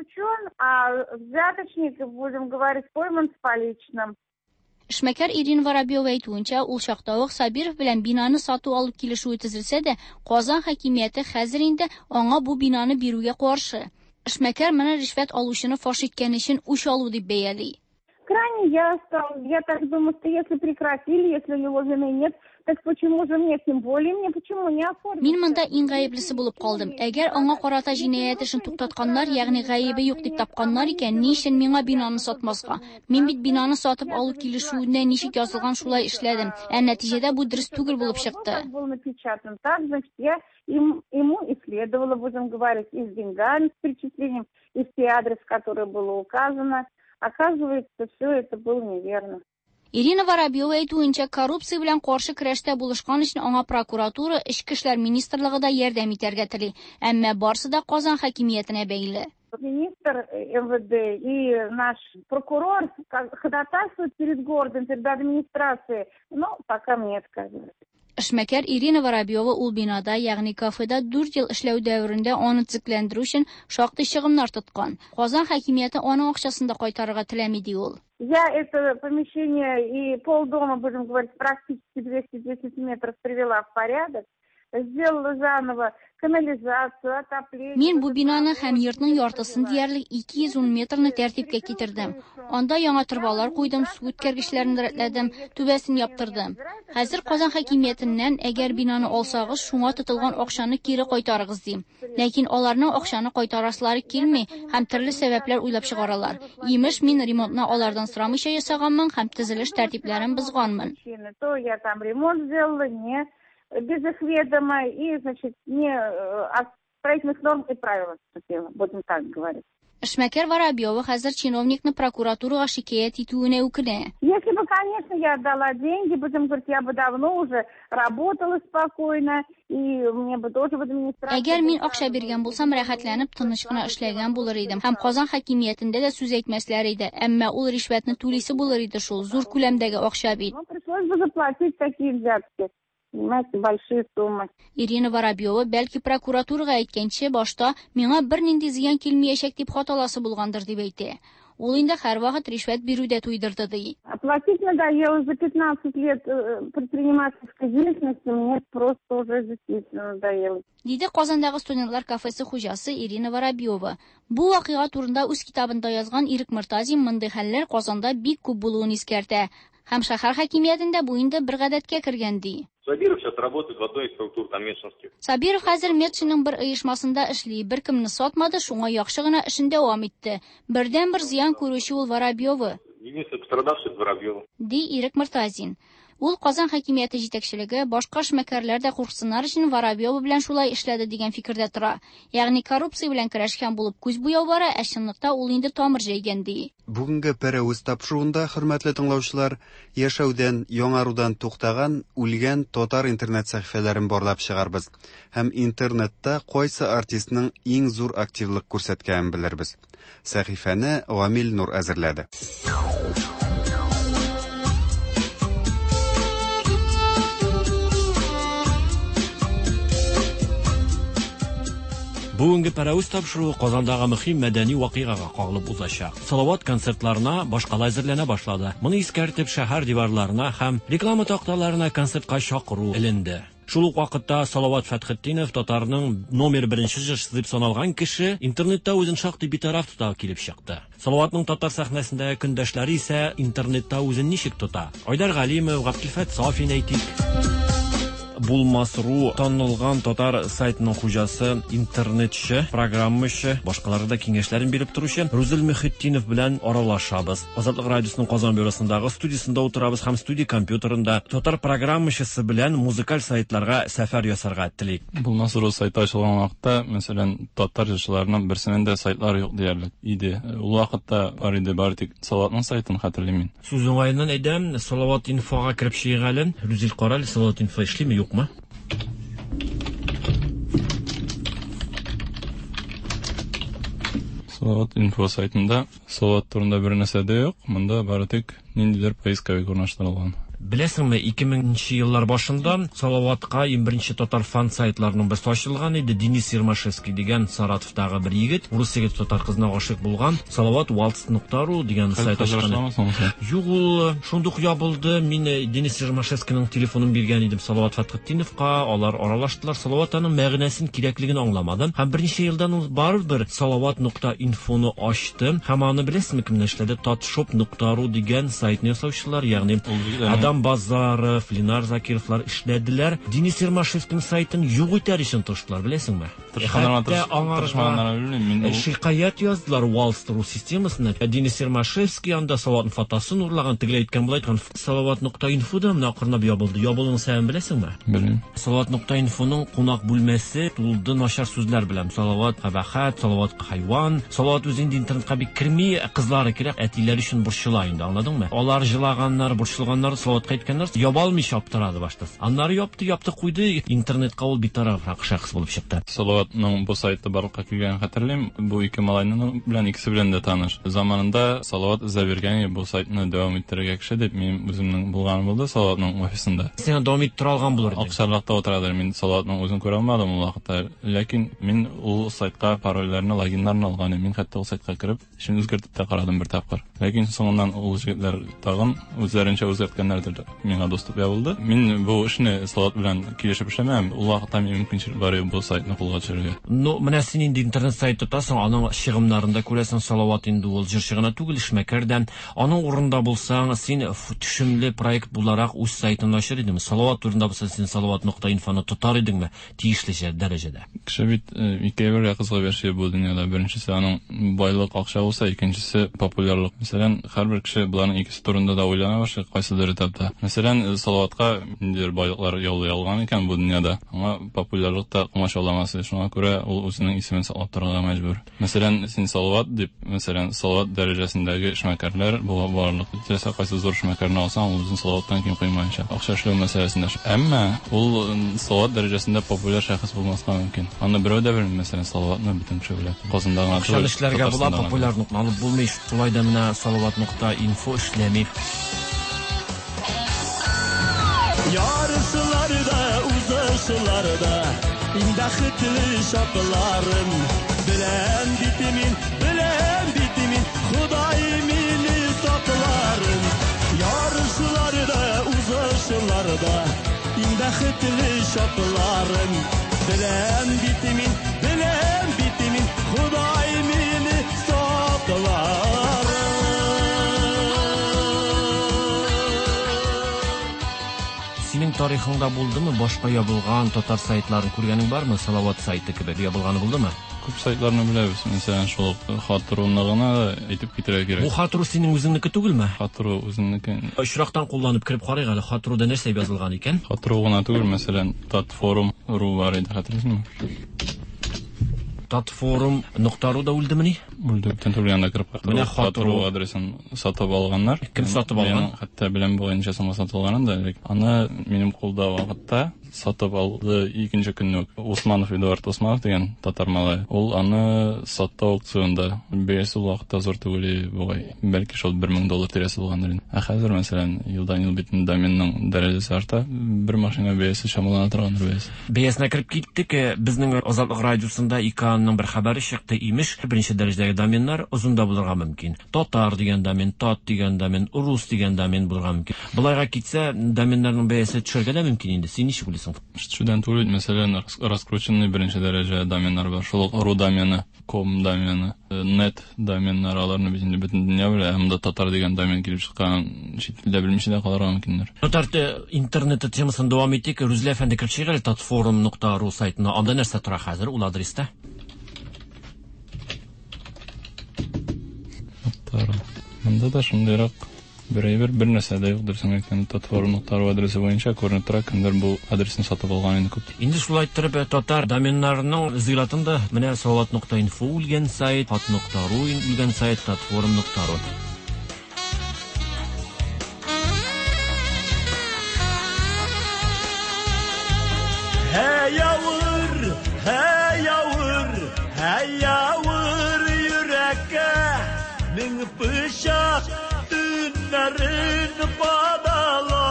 А взяточник, будем говорить, пойман с поличным. Эшмәкәр Ирина Воробьева әйтүенчә, ул чакта ук Сабиров белән бинаны сату алып килешүе төзелсә дә, Казан хакимияте хәзер инде аңа бу бинаны бирүгә каршы. Эшмәкәр моны ришвәт алучыны фаш иткән өчен үч алу дип бәяли. Крайне я стал, я так думаю, что если прекратили, если его вины нет, так почему же мне, тем более мне, почему не оформить? Мин монда иң гаеплесе булып калдым. Әгәр аңа карата җинаять эшен туктатканнар, ягъни гаебе юк дип тапканнар икән, ни өчен миңа бинаны сатмаска? Мин бит бинаны сатып алу килешүендә ничек язылган шулай эшләдем. Ә нәтиҗәдә бу дөрес түгел булып чыкты. Был напечатан так, значит, я им, ему и следовало, будем говорить, и с деньгами, с перечислением, и все адрес, который было указано. Оказывается, все это было неверно. Ирина Воробьева әйтүенчә, коррупция белән каршы көрәштә булышкан өчен аңа прокуратура, Эчке эшләр министрлыгы да ярдәм итәргә тели. Әмма барсы да Казан хакимиятенә бәйле. Министр эм вэ дэ и наш прокурор ходатайствуют перед городом, перед администрацией, но пока мне отказывают. Эшмәкәр Ирина Воробьева ул бинада, ягъни кафеда дүрт ел эшләү дәверендә аны төзекләндерү өчен шактый чыгымнар тоткан. Казан хакимияте аның акчасын да кайтарырга теләми ди ул. Я это помещение и полдома, будем говорить, практически двести десять метров привела в порядок. Сделала заново канализацию, отопление. Мин бу бинаны һәм йортның яртысын диярлек ике йөз ун метрны тәртипкә китердем. Анда яңа торбалар куйдым, су үткәргечләрен рәтләдем, түбәсен яптырдым. Хәзер Казан хакимиятеннән әгәр бинаны алсагыз, шуңа тотылган акчаны кире кайтарыгыз дим. Ләкин аларның акчаны кайтарасылары килми һәм төрле сәбәпләр уйлап чыгаралар. Имеш, мин ремонтны алардан сорамыйча ясаганмын һәм төзелеш тәртипләрен бозганмын. То я там ремонт сделала, не без их ведома и, значит, не от строительных норм и правил отступила, будем так говорить. Эшмәкәр Воробьева хәзер чиновникны прокуратурага шикаят итүенә үкенә. Если бы, конечно, я отдала деньги, будем говорить, я бы давно уже работала спокойно, и мне бы тоже в администрации... Әгәр мин акча биргән булсам, рәхәтләнеп, тыныч кына эшләгән булыр идем. Һәм Казан хакимиятендә дә сүз әйтмәсләр иде. Әмма ул ришвәтне түлисе булыр иде шул, зур күләмдәге акча бит. Ну, пришлось бы заплатить такие взятки. Понимаете, большие суммы. Ирина Воробьева бәлки прокуратурага әйткәнче башта миңа бер нинди зыян килмәячәк дип хаталасы булгандыр дип әйтә. Ул инде һәрвакыт ришвәт бирүдә туйдырды ди. Оплатить надоело за пятнадцать лет предпринимательской деятельности, мне просто уже действительно надоело. Диде Казандагы студентлар кафесы хуҗасы Ирина Воробьева. Бу вакыйга турында үз китабында язган Ирек Мортазин мондый хәлләр Казанда бик күп булуын искәртә. Һәм шәһәр хакимиятендә бу инде бер гадәткә кергән ди. Сабиров сейчас работает в одной из структур там Медшинских. Сабиров хәзер Медшинның бер оешмасында эшли, бер кемне сатмады, шуңа яхшы гына эшен дәвам итте. Бердән-бер зыян күрүче ул Воробьева. Единственный пострадавший Воробьева. Ди Ирек Мортазин. Ул Казан хакимияте җитәкчелеге башка эшмәкәрләр дә курыксыннар өчен Воробьева белән шулай эшләде дигән фикердә тора. Ягъни коррупция белән көрәшкән булып күз буяу бара, ә чынлыкта ул инде тамыр җәйгән ди. Бүгенге пәрәвез тапшыруында, хөрмәтле тыңлаучылар, яшәүдән, яңарудан туктаган, үлгән татар интернет сәхифәләрен барлап чыгарбыз. Һәм интернетта кайсы артистның иң зур активлык күрсәткәнен белербез. Сәхифәне Гамил Нур әзерләде. Бүгенге паравыз тапшыру Казандагы мөһим мәдәни вакыйгага кагылып узачак. Салават концертларына башкала әзерләнә башлады. Моны искәртеп шәһәр диварларына һәм реклама такталарына концертка чакыру эленде. Шул ук вакытта Салават Фәтхетдинов татарның номер беренче җырчысы дип саналган кеше интернетта үзен шактый битараф тота килеп чыкты. Салаватның татар сәхнәсендәге көндәшләре исә интернетта үзен ничек тота? Айдар Галимов, Габделфәт Сафин әйтик. Булмас.ру танылган татар сайтының хуҗасы, интернетче, программачы, башкалары да киңәшләрен биреп торучы Рузел Мөхетдинов белән аралашабыз. Азатлык радиосының Казан бюросындагы студиясында утырабыз һәм студия компьютерында татар программачысы белән музыкаль сайтларга сәфәр ясарга телик. Булмас.ру сайты ачылган вакытта, мәсәлән, татар җырчыларының берсенең дә сайтлары юк диярлек иде. Ул вакытта бар иде, бар тик Салаватның сайтын хәтерлим мин. Сүз уңаеннан әйдәм, Салават инфога кирип чыгалым. Рузел карал, Салават инфо эшлиме, юкмы? Салават инфо сайтында Салават турында бер нәрсә дә юк. Монда бары тик ниндидер поисковик урнаштырылган. Беләсеңме, ике меңенче еллар башында Салаватка иң беренче татар фан сайтларының берсе ачылган иде. Денис Ермашевский дигән Саратовтагы бер егет, рус егет татар кызына гашык булган, салават валс нокта ру дигән сайт ачкан. Юк, ул шундук ябылды. Мин Денис Ермашевскийның телефонын биргән идем Салават Фәтхетдиновка. Алар аралаштылар. Салават аның мәгънәсен, кирәклеген аңламады. Һәм берничә елдан ул барыбер салават нокта инфоны ачты. Һәм аны беләсезме, кемнәр эшләде? татшоп нокта ру дигән сайтны ясаучылар, ягъни Адам Базаров, Ленар Закировлар эшләделәр. Денис Ермашевскийның сайтын юк итәр өчен тырыштылар, беләсеңме? Хәтта аңарга шикаят яздылар Wall-Street системасына. Денис Ермашевский анда Салаватның фотосын урлаган, тегеләй әйткән булай торган салават нокта инфода менә акырынып ябылды. Ябылуның сәбәбен беләсеңме? Белмим. Салават нокта инфоның кунак бүлмәсе тулды начар сүзләр белән. Салават кабахат, Салават хайван. Салават үзе инде интернетка бик кирми, кызлары кирәк, әтиләр өчен борчыла инде, аңладыңмы? Алар җылаганнар, борчылганнар, Салаватка әйткәннәр, ябалмыйча аптырады баштас. Аннары япты, япты куйды, интернетка ул битараф шәхес булып чыкты. Салаватның бу сайты барлыкка килгән хәтерлим. Бу ике малайның белән икесе белән дә таныш. Заманында Салават эзләп бергән бу сайтны дәвам иттерергә кеше дип мин үземнең булган булды Салаватның офисында. Син дәвам иттерә алган булыр дип. Акчарлыкта утырадыр. Мин Салаватның үзен күрә алмадым ул вакытта. Ләкин мин ул сайтка парольләрне, логиннарны алган. Мин хәтта ул сайтка кирип, шуны үзгәртеп тә карадым бер тапкыр. Ләкин соңыннан ул җегетләр тагын үзләренчә үзгәрткәннәрдер. Миңа доступ ябылды. Мин бу эшне Салават белән килешеп эшләмәм. Ул вакытта мин мөмкинчелек бар иде бу сайтны кулга төшерергә. Ну, менә син инде интернет сайт тотасың, аның чыгымнарында күрәсең Салават инде ул җырчы гына түгел, эшмәкәрдән. Аның урында булсаң, син төшемле проект буларак үз сайтын ачыр идеңме? Салават турында булса, син салават нокта инфоны тотар идеңме? Тиешле дәрәҗәдә. Кеше бит ике бер кызга берсе бу дөньяда. Беренчесе аның байлык, акча булса, икенчесе популярлык. Мәсәлән, һәрбер кеше буларның икесе турында да уйлана башлый, кайсыдыр этапта. Мәсәлән, Салаватка ниндидер байлыклар яулый алган икән бу дөньяда. Аңа популярлыкта комачауламасы, шуңа күрә ул үзенең исемен саклап торырга мәҗбүр. Мәсәлән, син Салават дип, мәсәлән, Салават дәрәҗәсендәге эшмәкәрләр бу барлык. Теләсә кайсы зур эшмәкәрне алсаң, ул үзен Салаваттан ким кыймаенча акча эшләү мәсьәләсендә. Әмма ул Салават дәрәҗәсендә популяр шәхес булмаска мөмкин. Аны берәү дә белми, мәсәлән, Салаватны бөтен кеше белә. Казандагы акча эшләргә була, популярлыкны алып булмый. Шулай да менә салават нокта инфо эшләми. Yarışlarda, uzlaşlarda, indahıtlı şaplarım. Bilen bitimin, bilen bitimin, Hudayimini saklarım. Yarışlarda, uzlaşlarda, indahıtlı şaplarım. Bilen bitimin, bilen bitimin, Hudayimini saklarım. Синең тарихыңда булдымы башка ябылган татар сайтларын күргәнең бармы? Салават сайты кебек ябылганы булдымы? Күп сайтларны беләбез. Мәсәлән, шул хатыруны гына әйтеп китәргә кирәк. Бу хатыру синең үзеңнеке түгелме? Хатыру үземнеке. Очрактан кулланып кирип карыйк әле, хатыруда нәрсә язылган икән? Хатыру гына түгел, мәсәлән, татфорум ру бар иде, хәтерлисеңме? Татфорум нокта ру да үлдемени? Үлде, бүтән түгелгәндә кирип кайтты. Менә хатыру адресын сатып алганнар. Кем сатып алган? Хәтта белән буенча соңга сатып алганын да, аны минем кулда вакытта сатып алды икенче көнне. Усманов Эдуард Усманов дигән татар малай. Ул аны сатты аукционда. Бәясе вакытта зур түгел бугай. Бәлки шул бер мең доллар тирәсе булгандыр. Ә хәзер мәсәлән, елдан ел битен доменның дәрәҗәсе арта, бер машина бәясе чамалана торгандыр бәясе. Бәясенә кирип киттек. Безнең Азатлык радиосында икан Telegram-ның бер хәбәре чыкты, имеш, беренче дәрәҗәдәге доменнар озында булырга мөмкин. Татар дигән домен, тат дигән домен, рус дигән домен булырга мөмкин. Булайга китсә, доменнарның бәясе төшәргә дә мөмкин инде. Син ничек уйлыйсың? Шудан түгел, мәсәлән, раскрученный беренче дәрәҗә доменнар бар. Шул ру домены, ком домены, net доменнар, аларны без инде бөтен дөнья белә, һәм дә татар дигән домен килеп чыккан, чит телдә белмичә дә калырга мөмкиндер. Татар интернет темасын дәвам итик. Рүзлә әфәнде кертеп чыгар татфорум нокта ру сайтына. Анда нәрсә тора хәзер ул адреста? Татар. Анда да шундыйрак берәйбер бер нәрсә дә юктыр. Сән әйткән татфорум нокта ру адресы буенча күренеп тора, кемдер бу адресны сатып алган инде күп. Инде шулай торып, татар доменнарының зыйлатында менә салават нокта инфо үлгән сайт, хат нокта ру үлгән сайт, татфорум нокта ру. Hey yavur, hey yavur, hey yavur yürekке min bıçak dünlerin badala.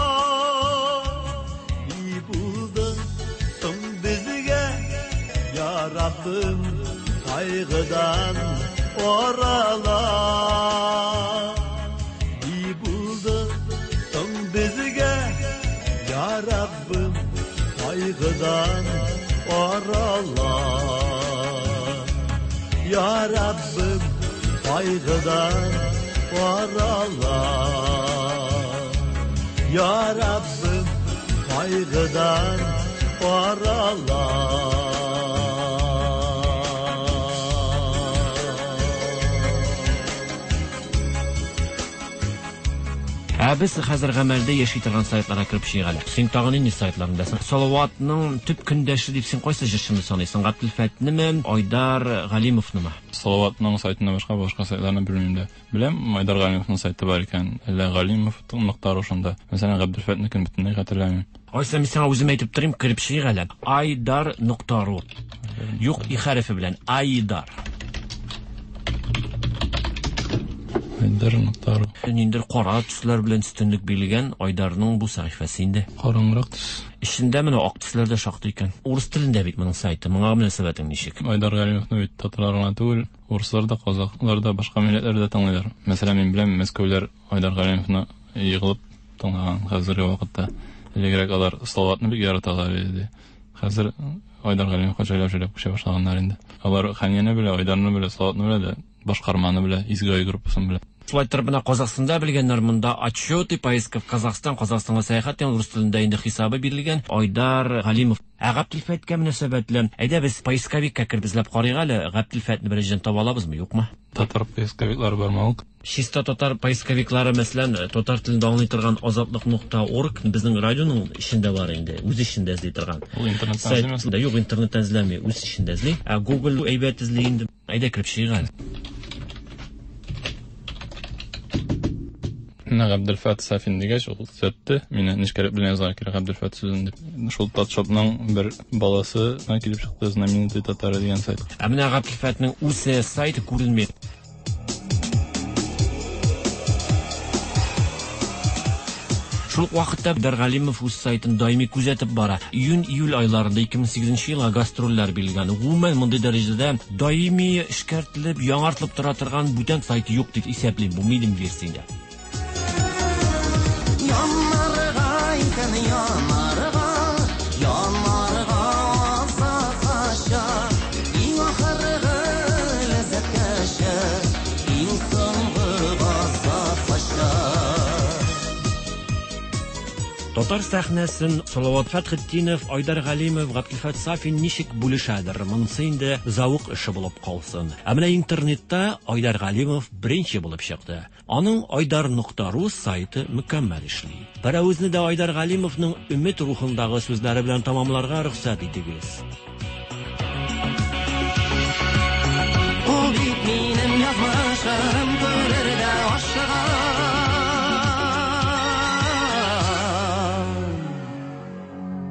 İyi buldun bizge ya Rabbim kaygıdan orala. İyi buldun bizge ya Rabbim kaygıdan orala. Ya Rabbim kaygıdan orala. Ya Rabbim kaygıdan orala. Без хәзер гамәлдә яши торган сайтларга кирип чыгыгыз. Син тагын нинди сайтларындасың? Салаватның төп көндәше дип син кайсы җырчыны саныйсың? Габделфәтнеме, Айдар Галимовнымы? Салаватның сайтында башка башка сайтларны белмим дә. Беләм, Айдар Галимовның сайты бар икән. Әллә Галимов нокта ру шунда. Мәсәлән, Габделфәтнекен бөтенләй хәтерләмим. Айса, мин сиңа үзем әйтеп торыйм, кирип чыгыгыз. Айдар нокта ру. Юк, и хәрефе белән Айдар. Айдар нокта ру. Ниндер кара төсләр белән өстенлек билгән Айдарның бу сәхифәсе инде. Караңгырак төс. Ишендә менә ак төсләр дә шактый икән. Урыс телендә бит моның сайты. Моңа мөнәсәбәтең ничек? Айдар Галимовны бит татарларга түгел, урыслар да, казаклар да, башка милләтләр дә тыңлыйлар. Мәсәлән, мин беләм, Мәскәүләр Айдар Галимовны йыгылып тыңлаган хәзерге вакытта. Элегрәк алар Салаватны бик яраталар иде. Хәзер Айдар Галимовка җайлап-җайлап күчә башлаганнар инде. Алар Хәнияне белә, Айдарны белә, Салаватны белә дә, башкарманы белә, Изгай группасын белә. Шулай торып, менә Казахстанда белгәннәр монда отчеты поездка в Казахстан, Казахстанга сәяхәт ягъни рус телендә инде хисабы бирелгән. Айдар Галимов. Ә Габделфәткә мөнәсәбәтле, әйдә без поисковикка киреп эзләп карыйк әле, Габделфәтне беренчедән таба алабызмы, юкмы? Татар поисковиклары бармы ул? Чисто татар поисковиклары, мәсәлән, татар телендә аңлый торган азатлык нокта орг безнең радионың ишендә бар инде, үз ишендә эзли торган. Ул интернеттан эзләмәсен. Юк, интернеттан эзләми, үз ишендә эзли. Ә Google әйбәт эзли инде. Әйдә кирип чыгыгыз. Менә Габделфәт Сафин дигәч, ул сөтте. Мине нишкәреп белән язга кирәк Габделфәт сүзен дип. Шул татшопның бер баласы килеп чыкты, знаменитый татар дигән сайт. Ә менә Габделфәтнең үз сайты күренми. Шул вакытта Айдар Галимов үз сайтын даими күзәтеп бара. Июнь-июль айларында ике мең сигезенче елга гастрольләр билгән. Гомумән мондый дәрәҗәдә даими эшкәртелеп, яңартылып тора торган бүтән сайты юк дип исәплим. Бу минем версиямда. Yanlarga isen yanlarga, yanlarga sakaşa, in ahırgı lezzetkeşe, in soңгыга sakaşa. Татар сәхнәсен Салават Фәтхетдинов, Айдар Галимов, Габделфәт Сафин ничек бүлешәдер? Монысы инде зауык эше булып калсын. Ә менә интернетта Айдар Галимов беренче булып чыкты. Аның айдар нокта ру сайты мөкәммәл эшли. Берәүзне дә Айдар Галимовның өмет рухындагы сүзләре белән тамамларга рөхсәт итегез. Ул бит минем язмышым күрергә ашыга.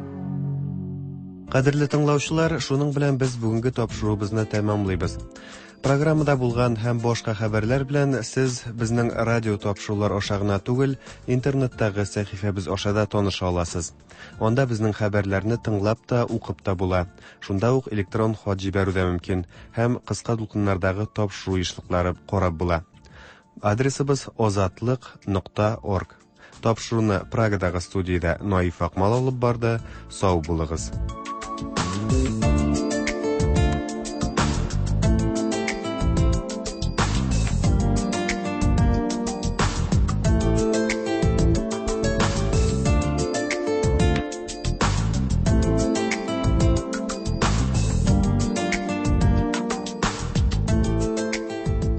Кадерле тыңлаучылар, шуның белән без бүгенге тапшыруыбызны тәмамлыйбыз. Программада булган һәм башка хәбәрләр белән сез безнең радио тапшырулар ашагына түгел, интернеттагы сәхифәбез ашада таныша аласыз. Анда безнең хәбәрләрне тыңлап та, укып та була. Шунда ук электрон хат җибәрү дә мөмкин һәм кыска дулкыннардагы тапшыру эшлекләре карап була. Адресыбыз озатлык нокта орг. Тапшыруны Прагадагы студияда Наиф Акмал алып барды. Сау булыгыз.